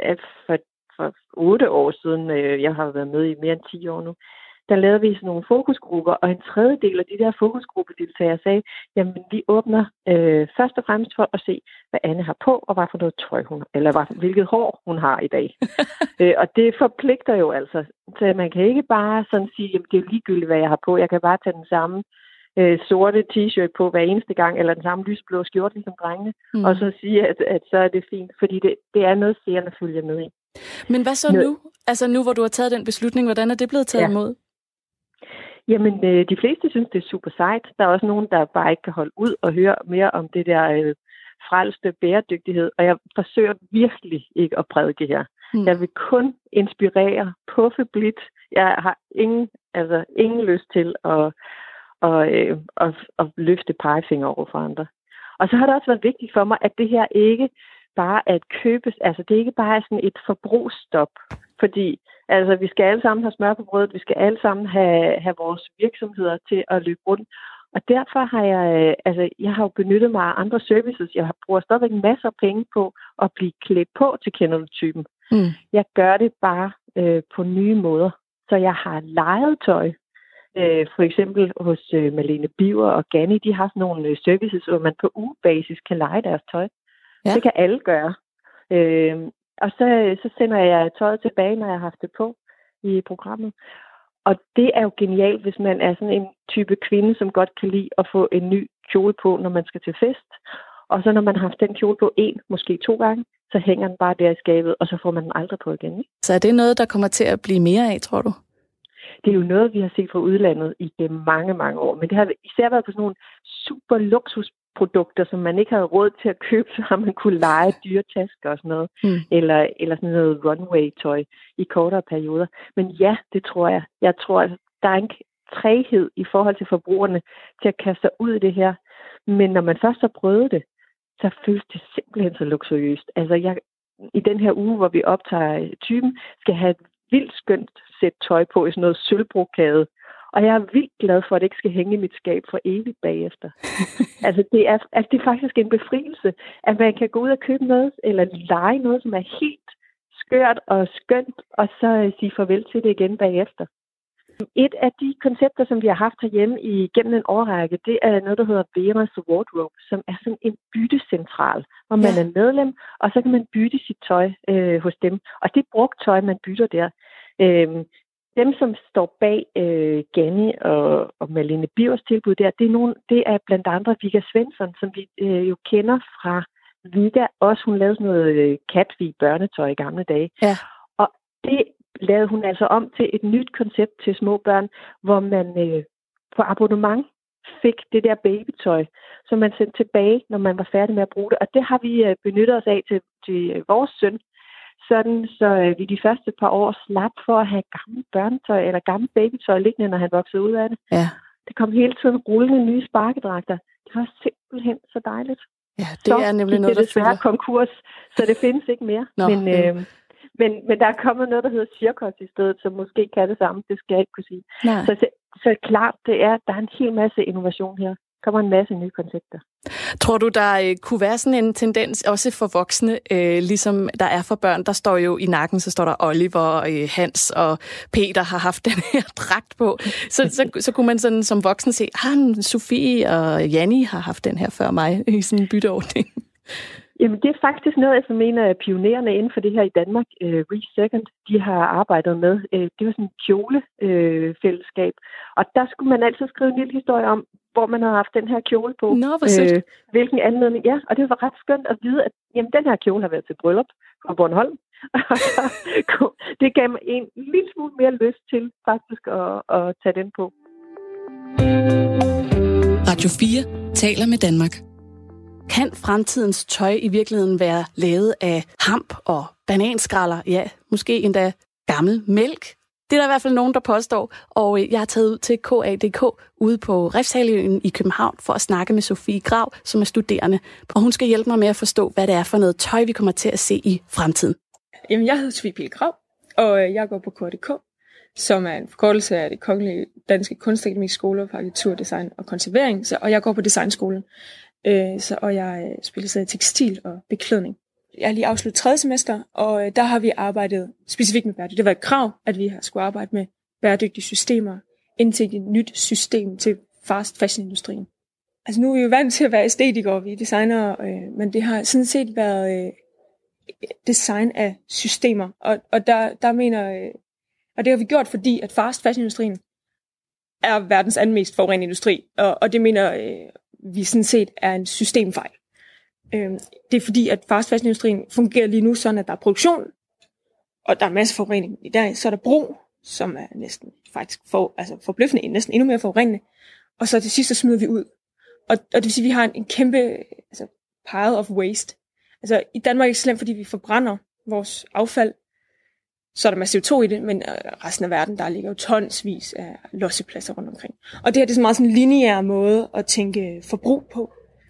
B: for 8 år siden, jeg har været med i mere end 10 år nu, der lavede vi sådan nogle fokusgrupper, og en tredjedel af de der fokusgruppedeltagere sagde, jamen vi åbner først og fremmest for at se, hvad Anne har på, og hvad for noget tøj hun har, eller hvilket hår hun har i dag. Og det forpligter jo altså. Så man kan ikke bare sådan sige, jamen det er ligegyldigt, hvad jeg har på. Jeg kan bare tage den samme sorte t-shirt på hver eneste gang, eller den samme lysblå skjorte, ligesom drengene, og så sige, at så er det fint, fordi det er noget, seerne følger med i.
A: Men hvad så nu? Altså nu, hvor du har taget den beslutning, hvordan er det blevet taget imod?
B: Jamen, de fleste synes, det er super sejt. Der er også nogen, der bare ikke kan holde ud og høre mere om det der frelste bæredygtighed, og jeg forsøger virkelig ikke at prædike her. Jeg vil kun inspirere, puffe blidt. Jeg har ingen lyst til at løfte pegefinger over for andre. Og så har det også været vigtigt for mig, at det her ikke bare at købe, altså det er ikke bare sådan et forbrugsstop, fordi altså vi skal alle sammen have smør på brødet, vi skal alle sammen have vores virksomheder til at løbe rundt. Og derfor har jeg har jo benyttet mig af andre services. Jeg bruger stadigvæk masser af penge på at blive klædt på til kender-du-typen. Jeg gør det bare på nye måder. Så jeg har lejet tøj. For eksempel hos Malene Biver og Ganni, de har sådan nogle services, hvor man på ugebasis kan leje deres tøj. Ja. Det kan alle gøre. Og så sender jeg tøjet tilbage, når jeg har haft det på i programmet. Og det er jo genialt, hvis man er sådan en type kvinde, som godt kan lide at få en ny kjole på, når man skal til fest. Og så når man har haft den kjole på 1, måske 2 gange, så hænger den bare der i skabet, og så får man den aldrig på igen. Ikke?
A: Så er det noget, der kommer til at blive mere af, tror du?
B: Det er jo noget, vi har set fra udlandet i mange, mange år. Men det har især været på sådan nogle super luksusprodukter, som man ikke havde råd til at købe, så har man kunne lege dyre tasker og sådan noget. Eller sådan noget runway-tøj i kortere perioder. Men ja, det tror jeg. Jeg tror, at der er en træghed i forhold til forbrugerne til at kaste sig ud i det her. Men når man først har prøvet det, så føles det simpelthen så luksuriøst. Altså i den her uge, hvor vi optager typen, skal have et vildt skønt sæt tøj på i sådan noget sølvbrokade. Og jeg er vildt glad for, at det ikke skal hænge i mit skab for evigt bagefter. Altså det er faktisk en befrielse, at man kan gå ud og købe noget, eller lege noget, som er helt skørt og skønt, og så sige farvel til det igen bagefter. Et af de koncepter, som vi har haft herhjemme igennem en årrække, det er noget, der hedder Vera's Wardrobe, som er sådan en byttecentral, hvor man er medlem, og så kan man bytte sit tøj hos dem. Og det brugt tøj, man bytter der. Dem, som står bag Ganni og Malene Bivers tilbud der, det er blandt andre Vigga Svensson, som vi jo kender fra Vigga. Også hun lavede sådan noget Katvig børnetøj i gamle dage. Ja. Og det lavede hun altså om til et nyt koncept til små børn, hvor man på abonnement fik det der babytøj, som man sendte tilbage, når man var færdig med at bruge det. Og det har vi benyttet os af til vores søn, sådan så vi de første par år slap for at have gammel børnetøj eller gammel babytøj liggende, når han voksede ud af det. Ja. Det kom hele tiden rullende nye sparkedragter. Det var simpelthen så dejligt.
A: Ja, det er nemlig noget, der
B: desværre konkurs, så det findes ikke mere. Nå, men der er kommet noget, der hedder Cirkos i stedet, som måske kan det samme. Det skal jeg ikke kunne sige. Så klart, der er en hel masse innovation her. Der kommer en masse nye koncepter.
A: Tror du, der kunne være sådan en tendens, også for voksne, ligesom der er for børn? Der står jo i nakken, så står der Oliver, Hans og Peter har haft den her dragt på. Så kunne man sådan som voksen se, Sofie og Janni har haft den her før mig i sådan en bytteordning.
B: Jamen, det er faktisk noget, jeg mener, at pionererne inden for det her i Danmark, Re-Second, de har arbejdet med. Det var sådan en kjolefællesskab. Og der skulle man altid skrive en lille historie om, hvor man havde haft den her kjole på.
A: Nå, hvor sødt.
B: Hvilken anledning. Ja, og det var ret skønt at vide, at jamen, den her kjole har været til bryllup på Bornholm. Det gav mig en lille smule mere lyst til faktisk at tage den på.
A: Radio 4 taler med Danmark. Kan fremtidens tøj i virkeligheden være lavet af hamp og bananskralder? Ja, måske endda gammel mælk. Det er der i hvert fald nogen, der påstår. Og jeg har taget ud til KA.dk ude på Refshaleøen i København for at snakke med Sofie Grau, som er studerende. Og hun skal hjælpe mig med at forstå, hvad det er for noget tøj, vi kommer til at se i fremtiden.
C: Jamen, jeg hedder Sofie Pil Grau, og jeg går på KA.dk, som er en forkortelse af det Kongelige Danske Kunstakademi Skole for Arkitektur, Design og Konservering. Og jeg går på designskolen. Og jeg specialiserer i tekstil og beklædning. Jeg har lige afsluttet 3. semester, og der har vi arbejdet specifikt med bæredygtighed. Det var et krav, at vi skulle arbejde med bæredygtige systemer, indtil et nyt system til fast fashion-industrien. Altså nu er vi jo vant til at være æstetikere, vi er designere, men det har sådan set været design af systemer. Og der mener, og det har vi gjort, fordi at fast fashion-industrien er verdens anden mest forurenende industri, og det mener vi sådan set er en systemfejl. Det er fordi, at fast fashion-industrien fungerer lige nu sådan, at der er produktion, og der er masser af forurening. I dag så er der brug, som er næsten faktisk forbløffende, næsten endnu mere forurenende, og så til sidst så smider vi ud. Og det vil sige, at vi har en kæmpe pile of waste. Altså i Danmark er det ikke slemt, fordi vi forbrænder vores affald, så er der masser CO2 i det, men resten af verden, der ligger jo tonsvis af lossepladser rundt omkring. Og det her det er så meget sådan en lineær måde at tænke forbrug på.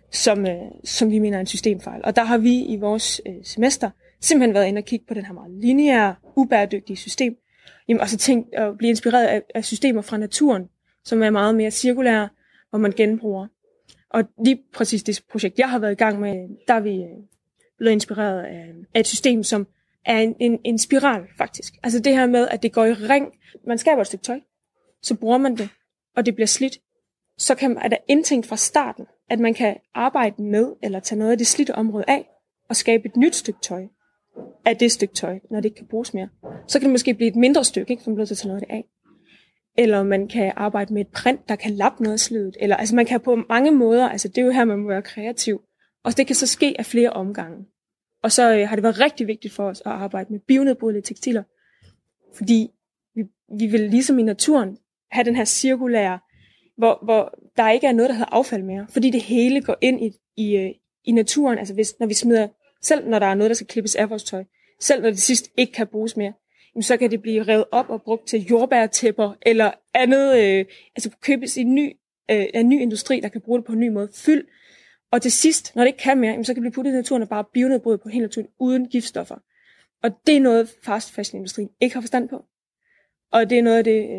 C: som vi mener er en systemfejl. Og der har vi i vores semester simpelthen været inde og kigge på den her meget lineære, ubæredygtige system. Jamen, og så tænkt at blive inspireret af systemer fra naturen, som er meget mere cirkulære, hvor man genbruger. Og lige præcis det projekt, jeg har været i gang med, der er vi blevet inspireret af et system, som er en spiral, faktisk. Altså det her med, at det går i ring. Man skaber et stykke tøj, så bruger man det, og det bliver slidt. Så er der indtænkt fra starten, at man kan arbejde med, eller tage noget af det slidte område af, og skabe et nyt stykke tøj af det stykke tøj, når det ikke kan bruges mere. Så kan det måske blive et mindre stykke, ikke, som bliver til at tage noget af det af. Eller man kan arbejde med et print, der kan lappe noget slidt. Eller altså man kan på mange måder, altså det er jo her, man må være kreativ. Og det kan så ske af flere omgange. Og så har det været rigtig vigtigt for os at arbejde med bionedbrydelige tekstiler. Fordi vi vil ligesom i naturen have den her cirkulære, hvor der ikke er noget, der hedder affald mere. Fordi det hele går ind i naturen. Altså når vi smider, selv når der er noget, der skal klippes af vores tøj, selv når det sidst ikke kan bruges mere, så kan det blive revet op og brugt til jordbærtæpper eller andet, altså købes i en ny industri, der kan bruge det på en ny måde. Fyld. Og til sidst, når det ikke kan mere, så kan det blive puttet i naturen og bare bionedbryde på helt naturligt, uden giftstoffer. Og det er noget, fast fashion-industrien ikke har forstand på. Og det er noget af det,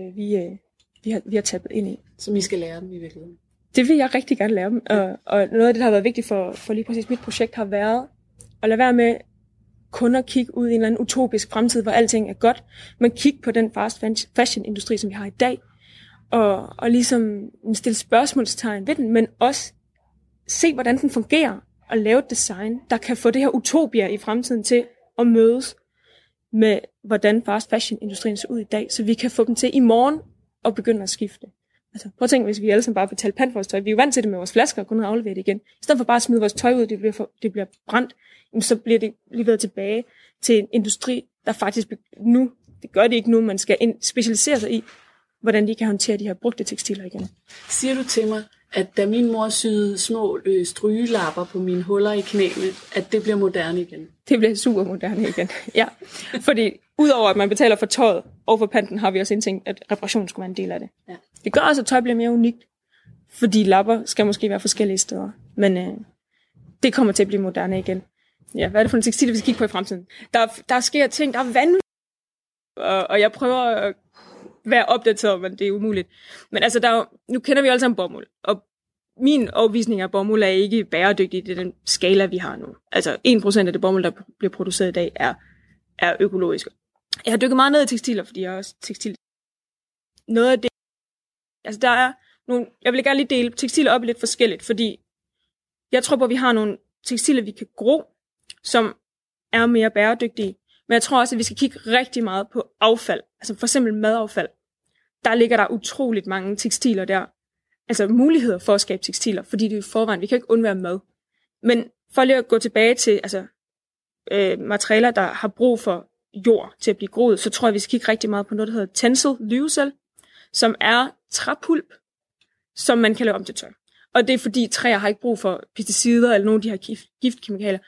C: vi har tappet ind i.
A: Som I skal lære dem i virkeligheden?
C: Det vil jeg rigtig gerne lære dem. Og noget af det, der har været vigtigt for lige præcis mit projekt, har været at lade være med kun at kigge ud i en eller anden utopisk fremtid, hvor alting er godt, men kigge på den fast fashion-industri, som vi har i dag, og ligesom stille spørgsmålstegn ved den, men også se, hvordan den fungerer, og lave et design, der kan få det her utopia i fremtiden til at mødes med, hvordan fast fashion-industrien ser ud i dag, så vi kan få dem til i morgen og begynde at skifte. Altså, prøv at tænke, hvis vi alle sammen bare betaler pant for vores tøj. Vi er jo vant til det med vores flasker og kun aflevere det igen. I stedet for bare at smide vores tøj ud, det bliver brændt, så bliver det leveret tilbage til en industri, der faktisk nu, det gør det ikke nu, man skal specialisere sig i, hvordan de kan håndtere de her brugte tekstiler igen.
A: Siger du til mig, at da min mor syede små strygelapper på mine huller i knæene, at det bliver moderne igen?
C: Det bliver super moderne igen, ja. Fordi udover at man betaler for tøjet og for panten, har vi også indtænkt, at reparationen skulle være en del af det. Ja. Det gør også, at tøj bliver mere unikt, fordi lapper skal måske være forskellige steder. Men det kommer til at blive moderne igen. Ja, hvad er det for en tekstil, vi skal kigge på i fremtiden? Der sker ting, der er vanvittigt, og jeg prøver at være opdateret, men det er umuligt. Men altså, nu kender vi alle sammen bomuld, og min overvisning af bomuld er ikke bæredygtig i den skala, vi har nu. Altså 1% af det bomuld, der bliver produceret i dag, er økologisk. Jeg har dykket meget ned i tekstiler, fordi jeg er også tekstil. Noget af det, altså der er nogle, jeg vil gerne lige dele tekstiler op lidt forskelligt, fordi jeg tror på, at vi har nogle tekstiler, vi kan gro, som er mere bæredygtige. Men jeg tror også, at vi skal kigge rigtig meget på affald. Altså for eksempel madaffald. Der ligger der utroligt mange tekstiler der. Altså muligheder for at skabe tekstiler, fordi det er i forvejen. Vi kan ikke undvære mad. Men for lige at gå tilbage til materialer, der har brug for jord til at blive groet, så tror jeg, vi skal kigge rigtig meget på noget, der hedder tencel lyocell, som er træpulp, som man kan lave om til tøj. Og det er fordi træer har ikke brug for pesticider eller nogle af de her giftkemikalier,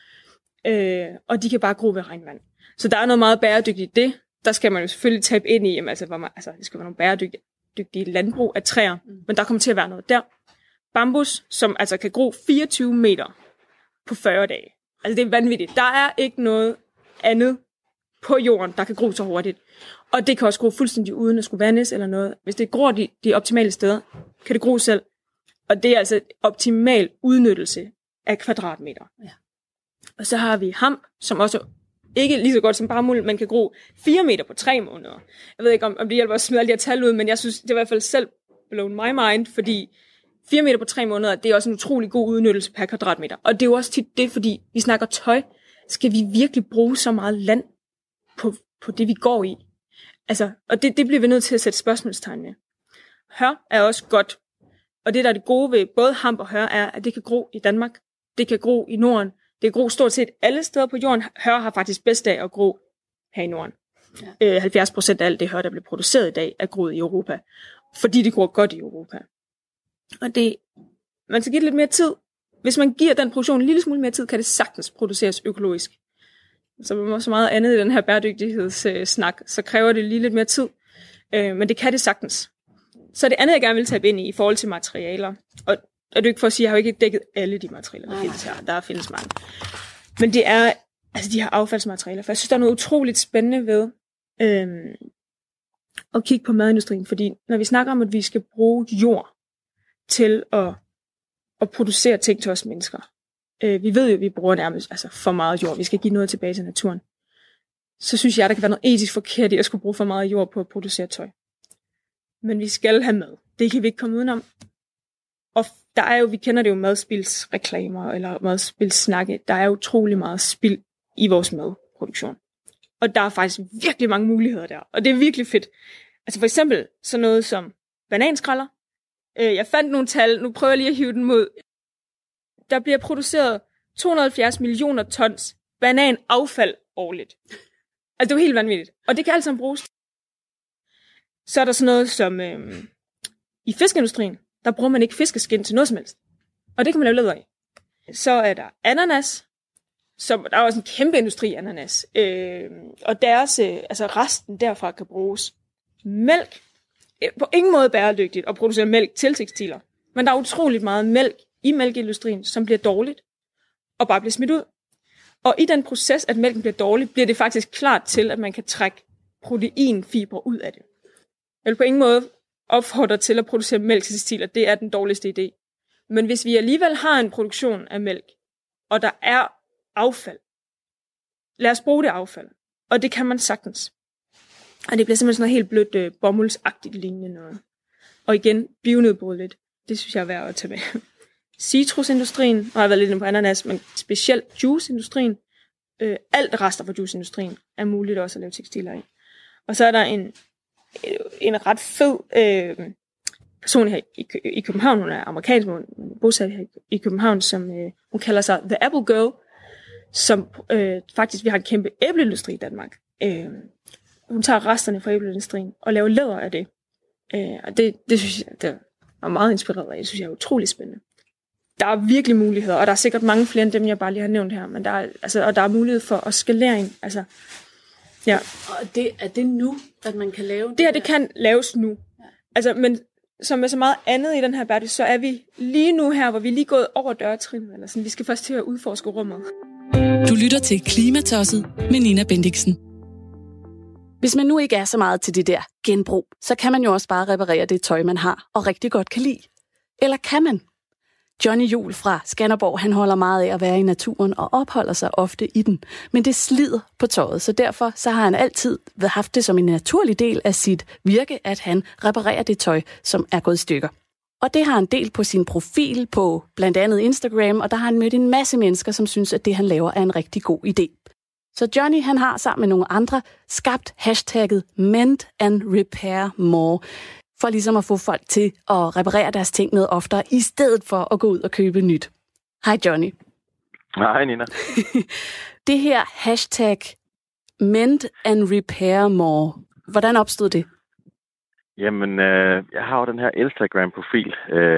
C: og de kan bare gro ved regnvand. Så der er noget meget bæredygtigt i det. Der skal man jo selvfølgelig tabe ind i, det skal være nogle bæredygtige landbrug af træer, men der kommer til at være noget der. Bambus, som altså kan gro 24 meter på 40 dage. Altså det er vanvittigt. Der er ikke noget andet på jorden, der kan gro så hurtigt. Og det kan også gro fuldstændig uden at skulle vandes eller noget. Hvis det gror de optimale steder, kan det gro selv. Og det er altså optimal udnyttelse af kvadratmeter. Ja. Og så har vi hamp, som også ikke lige så godt som bomuld, man kan gro 4 meter på 3 måneder. Jeg ved ikke, om det hjælper at smide alle de her tal ud, men jeg synes, det er i hvert fald selv blown my mind, fordi 4 meter på 3 måneder, det er også en utrolig god udnyttelse per kvadratmeter. Og det er jo også tit det, fordi vi snakker tøj. Skal vi virkelig bruge så meget land på det, vi går i? Altså, og det bliver vi nødt til at sætte spørgsmålstegn med. Hør er også godt. Og det, der er det gode ved både hamp og hør, er, at det kan gro i Danmark. Det kan gro i Norden. Det kan gro stort set alle steder på jorden. Hør har faktisk bedst af at gro her i Norden. Ja. 70% af alt det hør, der bliver produceret i dag, er groet i Europa. Fordi det gror godt i Europa. Og man skal give det lidt mere tid. Hvis man giver den produktion en lille smule mere tid, kan det sagtens produceres økologisk. Så meget andet i den her bæredygtighedssnak, så kræver det lige lidt mere tid. Men det kan det sagtens. Så det andet, jeg gerne vil tabe ind i forhold til materialer. Og er det ikke for at sige, at jeg har jo ikke dækket alle de materialer, der findes her. Der findes mange. Men det er altså de her affaldsmaterialer. For jeg synes, der er noget utroligt spændende ved at kigge på madindustrien. Fordi når vi snakker om, at vi skal bruge jord til at producere ting til os mennesker. Vi ved jo, at vi bruger nærmest for meget jord. Vi skal give noget tilbage til naturen. Så synes jeg, der kan være noget etisk forkert i at skulle bruge for meget jord på at producere tøj. Men vi skal have mad. Det kan vi ikke komme udenom. Og der er jo, vi kender det jo madspilsreklamer eller madspilssnakke. Der er utrolig meget spild i vores madproduktion. Og der er faktisk virkelig mange muligheder der. Og det er virkelig fedt. Altså for eksempel sådan noget som bananskralder. Jeg fandt nogle tal. Nu prøver jeg lige at hive den mod. Der bliver produceret 270 millioner tons bananaffald årligt. Altså det er jo helt vanvittigt. Og det kan alt sammen bruges. Så er der sådan noget som i fiskeindustrien, der bruger man ikke fiskeskind til noget som helst. Og det kan man lave læder af. Så er der ananas, som der er også en kæmpe industri ananas. Og deres, resten derfra kan bruges. Mælk. På ingen måde bæredygtigt at producere mælk til tekstiler. Men der er utroligt meget mælk i mælkeindustrien, som bliver dårligt og bare bliver smidt ud. Og i den proces, at mælken bliver dårlig, bliver det faktisk klart til, at man kan trække proteinfibre ud af det. Jeg vil på ingen måde opfordre til at producere mælk til tekstiler. Det er den dårligste idé. Men hvis vi alligevel har en produktion af mælk, og der er affald, lad os bruge det affald. Og det kan man sagtens. Og det bliver simpelthen sådan noget helt blødt bomuldsagtigt lignende noget. Og igen, bionedbrydeligt. Det synes jeg er værd at tage med. Citrusindustrien, og jeg har været lidt inde på ananas, men specielt juiceindustrien. Alt rester fra juiceindustrien er muligt også at lave tekstiler i. Og så er der en ret fed person her i København, hun er amerikansk, hun er bosat her i København, som hun kalder sig The Apple Girl, som faktisk, vi har en kæmpe æbleindustri i Danmark. Hun tager resterne fra æbleindustrien og laver læder af det. Og det synes jeg, det er meget inspireret af. Det synes jeg er utrolig spændende. Der er virkelig muligheder, og der er sikkert mange flere end dem, jeg bare lige har nævnt her, men der er, og der er mulighed for skalering. Altså, ja.
A: Og er det nu, at man kan lave det?
C: Det her, det kan laves nu. Ja. Altså, men som med så meget andet i den her bæredygtighed, så er vi lige nu her, hvor vi er lige gået over dørtrinnet, eller sådan. Vi skal først til at udforske rummet.
A: Du lytter til Klimatosset med Nina Bendiksen. Hvis man nu ikke er så meget til det der genbrug, så kan man jo også bare reparere det tøj, man har og rigtig godt kan lide. Eller kan man? Johnny Juhl fra Skanderborg, han holder meget af at være i naturen og opholder sig ofte i den. Men det slider på tøjet, så derfor så har han altid haft det som en naturlig del af sit virke, at han reparerer det tøj, som er gået i stykker. Og det har han delt på sin profil på blandt andet Instagram, og der har han mødt en masse mennesker, som synes, at det han laver er en rigtig god idé. Så Johnny, han har sammen med nogle andre skabt hashtagget Mend and Repair More, for ligesom at få folk til at reparere deres ting noget oftere, i stedet for at gå ud og købe nyt. Hej Johnny.
G: Hej Nina.
A: Det her hashtag Mend and Repair More, hvordan opstod det?
G: Jamen, jeg har jo den her Instagram-profil,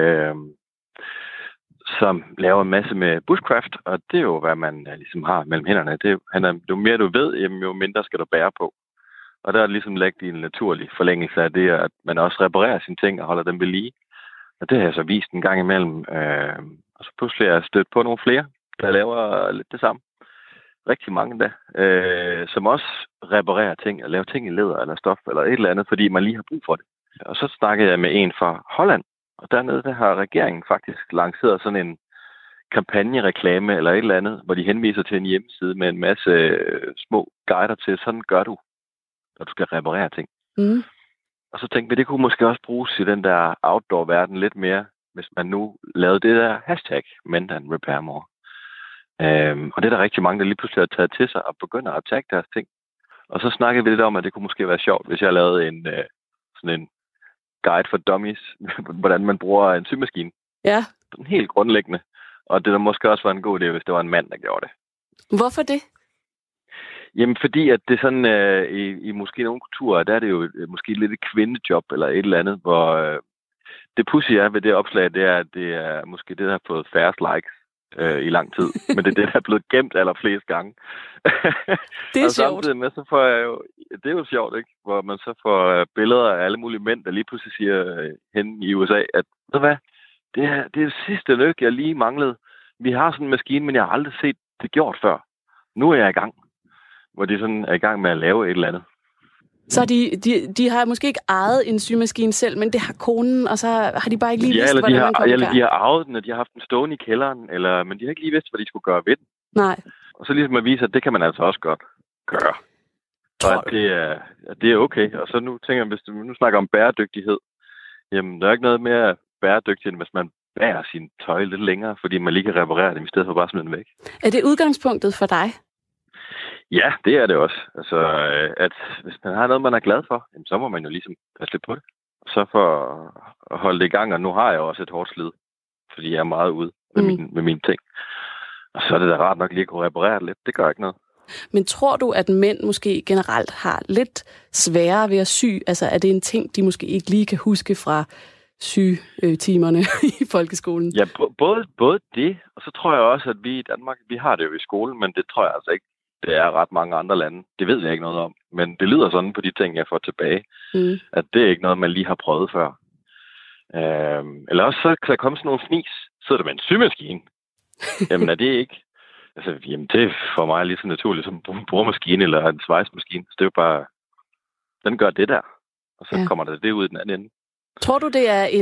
G: som laver en masse med bushcraft, og det er jo, hvad man ligesom har mellem hænderne. Jo mere du ved, jo mindre skal du bære på. Og der er ligesom lagt i en naturlig forlængelse af det, at man også reparerer sine ting og holder dem ved lige. Og det har jeg så vist en gang imellem. Og så pludselig er jeg stødt på nogle flere, der laver lidt det samme. Rigtig mange da. Som også reparerer ting og laver ting i læder eller stof eller et eller andet, fordi man lige har brug for det. Og så snakkede jeg med en fra Holland. Og dernede der har regeringen faktisk lanceret sådan en kampagnereklame eller et eller andet, hvor de henviser til en hjemmeside med en masse små guider til, sådan gør du, når du skal reparere ting. Mm. Og så tænkte vi, det kunne måske også bruges i den der outdoor-verden lidt mere, hvis man nu lavede det der hashtag Mend and Repair More. Og det er der rigtig mange, der lige pludselig har taget til sig og begynder at tagge deres ting. Og så snakkede vi lidt om, at det kunne måske være sjovt, hvis jeg lavede sådan en guide for dummies, hvordan man bruger en symaskine. Ja. Sådan helt grundlæggende. Og det der måske også var en god idé, hvis det var en mand, der gjorde det.
A: Hvorfor det?
G: Jamen, fordi at det sådan, i måske nogle kulturer, der er det jo måske lidt et kvindejob eller et eller andet, hvor det pudsige er ved det opslag, det er, at det er måske det, der har fået færrest likes i lang tid. Men det er det, der er blevet gemt allerflest gange.
A: Det er
G: og
A: sjovt.
G: Med, så får jeg jo, det er jo sjovt, ikke? Hvor man så får billeder af alle mulige mænd, der lige pludselig siger hen i USA, at ved du hvad, det er det sidste lykke, jeg lige manglede. Vi har sådan en maskine, men jeg har aldrig set det gjort før. Nu er jeg i gang, hvor de sådan er i gang med at lave et eller andet.
A: Så de har måske ikke ejet en symaskine selv, men det har konen, og så har de bare ikke lige vidst, hvordan man kommer i gang.
G: Eller de har arvet den, og de har haft den stående i kælderen, men de har ikke lige vidst, hvad de skulle gøre ved den.
A: Nej.
G: Og så ligesom at vise, at det kan man altså også godt gøre. Og at det er okay. Og så nu tænker jeg, hvis du nu snakker om bæredygtighed, jamen der er ikke noget mere bæredygtigt, end hvis man bærer sin tøj lidt længere, fordi man lige kan reparere dem, i stedet for bare at smide den væk.
A: Er det udgangspunktet for dig?
G: Ja, det er det også. Altså, at hvis man har noget, man er glad for, jamen, så må man jo ligesom passe lidt på det. Og så for at holde det i gang, og nu har jeg også et hårdt slid, fordi jeg er meget ude med mine ting. Og så er det da rart nok lige at kunne reparere det lidt. Det gør ikke noget. Men
A: tror du, at mænd måske generelt har lidt sværere ved at sy? Altså, er det en ting, de måske ikke lige kan huske fra sygetimerne i folkeskolen?
G: Ja, både det, og så tror jeg også, at vi i Danmark, vi har det jo i skolen, men det tror jeg altså ikke, det er ret mange andre lande. Det ved jeg ikke noget om, men det lyder sådan på de ting, jeg får tilbage, at det er ikke noget, man lige har prøvet før. Eller også så kan der komme sådan nogle fnis, så er det med en symaskine. Jamen er det ikke? Altså, jamen det er for mig lige så naturligt som en boremaskine eller en svejsmaskine. Så det er jo bare, den gør det der, og så kommer der det ud i den anden ende.
A: Tror du, det er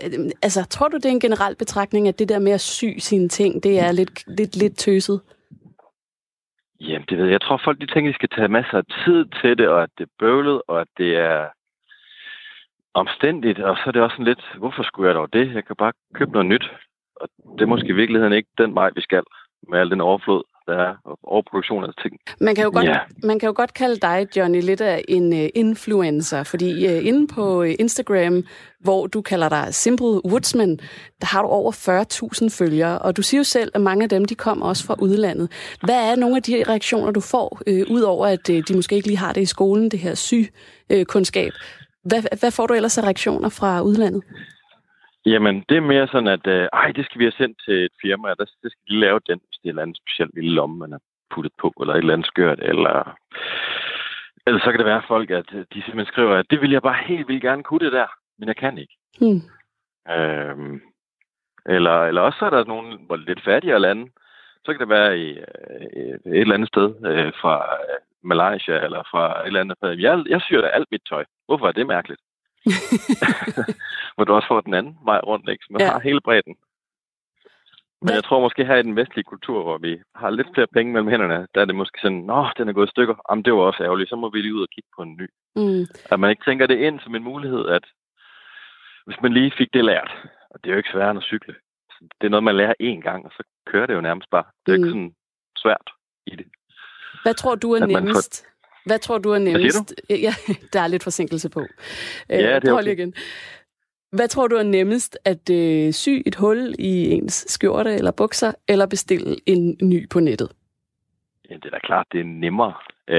A: en generel betragtning, at det der med at sy sine ting, det er lidt tøset?
G: Jamen, det ved jeg. Jeg tror, folk de tænker, de skal tage masser af tid til det, og at det er bøvlet, og at det er omstændigt. Og så er det også sådan lidt, hvorfor skulle jeg dog det? Jeg kan bare købe noget nyt. Og det er måske i virkeligheden ikke den vej, vi skal, med al den overflod, der er, og overproduktion af ting.
A: Man kan jo godt kalde dig, Johnny, lidt af en influencer, fordi inde på Instagram, hvor du kalder dig Simple Woodsman, der har du over 40.000 følgere, og du siger jo selv, at mange af dem, de kommer også fra udlandet. Hvad er nogle af de reaktioner, du får, udover at de måske ikke lige har det i skolen, det her sygekundskab? Hvad får du ellers af reaktioner fra udlandet?
G: Jamen, det er mere sådan, at det skal vi have sendt til et firma, og det skal de lave den, hvis det er et eller andet specielt lille lomme, man har puttet på, eller et eller andet skørt, eller så kan det være folk, at de simpelthen skriver, at det vil jeg bare helt vildt gerne kunne det der, men jeg kan ikke. Eller også er der nogen, hvor lidt fattigere lande, så kan det være i et eller andet sted fra Malaysia, eller fra et eller andet. Jeg syr da alt mit tøj. Hvorfor er det mærkeligt? Hvor du også får den anden vej rundt, ikke? Så man har hele bredden. Men jeg tror måske her i den vestlige kultur, hvor vi har lidt flere penge mellem hænderne, der er det måske sådan, den er gået i stykker. Jamen, det var også ærgerligt, så må vi lige ud og kigge på en ny. At man ikke tænker det ind som en mulighed, at hvis man lige fik det lært, og det er jo ikke svært at cykle. Det er noget, man lærer én gang, og så kører det jo nærmest bare. Det er ikke sådan svært i det.
A: Hvad tror du er nemmest? Hvad tror du er nemmest? Ja, der er lidt forsinkelse på.
G: Ja, det er okay.
A: Igen. Hvad tror du er nemmest, at sy et hul i ens skjorte eller bukser, eller bestille en ny på nettet?
G: Ja, det er da klart, det er nemmere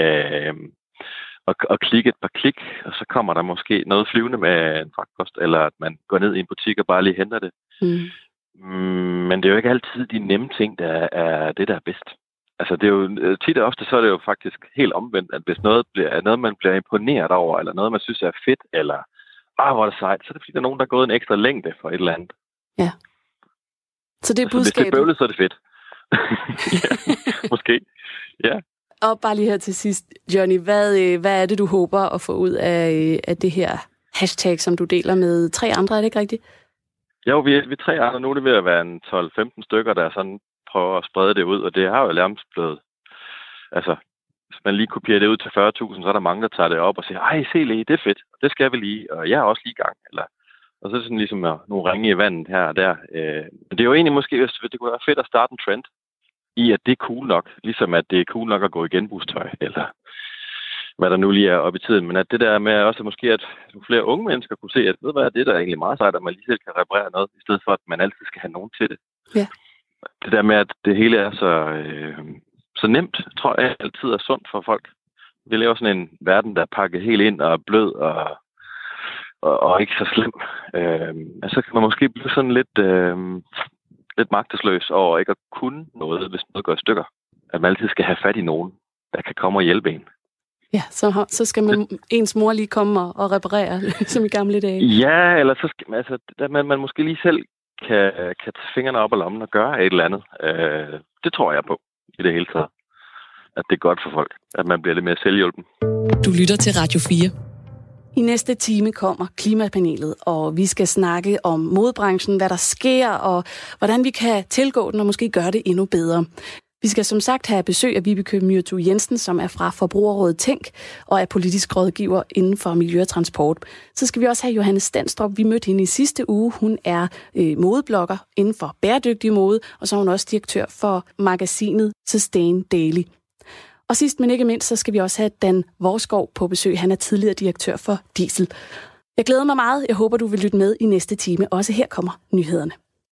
G: at klikke et par klik, og så kommer der måske noget flyvende med en fragtpost, eller at man går ned i en butik og bare lige henter det. Men det er jo ikke altid de nemme ting, der er det, der er bedst. Altså, det er jo tit og ofte, så er det jo faktisk helt omvendt, at hvis noget man bliver imponeret over, eller noget, man synes er fedt, eller hvor er det sejt, så er det fordi, der er nogen, der er gået en ekstra længde for et eller andet.
A: Ja. Så det er budskabet.
G: Hvis det er bøvlet, så er det fedt. Ja, måske. Ja.
A: Og bare lige her til sidst, Johnny, hvad er det, du håber at få ud af det her hashtag, som du deler med 3 andre, er det ikke rigtigt?
G: Jo, vi er 3 andre. Nu er det ved at være en 12-15 stykker, der sådan prøver at sprede det ud, og det har jo nærmest blevet, altså, hvis man lige kopierer det ud til 40.000, så er der mange, der tager det op og siger, se lige, det er fedt, det skal vi lige, og jeg er også lige i gang, og så er det sådan ligesom nogle ringe i vandet her og der. Men det er jo egentlig måske, det kunne være fedt at starte en trend i, at det er cool nok, ligesom at det er cool nok at gå i genbrugstøj, eller hvad der nu lige er oppe i tiden, men at det der med også måske, at flere unge mennesker kunne se, at ved hvad, det der er egentlig meget sejt, at man lige selv kan reparere noget, i stedet for, at man altid skal have nogen til det.
A: Ja.
G: Det der med, at det hele er så nemt, tror jeg altid er sundt for folk. Vi lever sådan en verden, der er pakket helt ind og er blød og ikke så slem. Så kan man måske blive sådan lidt magtesløs over ikke at kunne noget, hvis noget går i stykker. At man altid skal have fat i nogen, der kan komme og hjælpe en.
A: Ja, så skal ens mor lige komme og reparere, som i gamle dage.
G: Ja, eller så skal man måske lige selv kan tage fingrene op af lommen og gøre et eller andet. Det tror jeg på i det hele taget. At det er godt for folk, at man bliver lidt mere selvhjulpen.
A: Du lytter til Radio 4. I næste time kommer Klimapanelet, og vi skal snakke om modebranchen, hvad der sker, og hvordan vi kan tilgå den og måske gøre det endnu bedre. Vi skal som sagt have besøg af Vibeke Myrto Jensen, som er fra Forbrugerrådet Tænk og er politisk rådgiver inden for miljø og transport. Så skal vi også have Johanne Standstrup. Vi mødte hende i sidste uge. Hun er modeblogger inden for bæredygtig mode, og så er hun også direktør for magasinet Sustain Daily. Og sidst men ikke mindst, så skal vi også have Dan Vorskov på besøg. Han er tidligere direktør for Diesel. Jeg glæder mig meget. Jeg håber, du vil lytte med i næste time. Også her kommer nyhederne.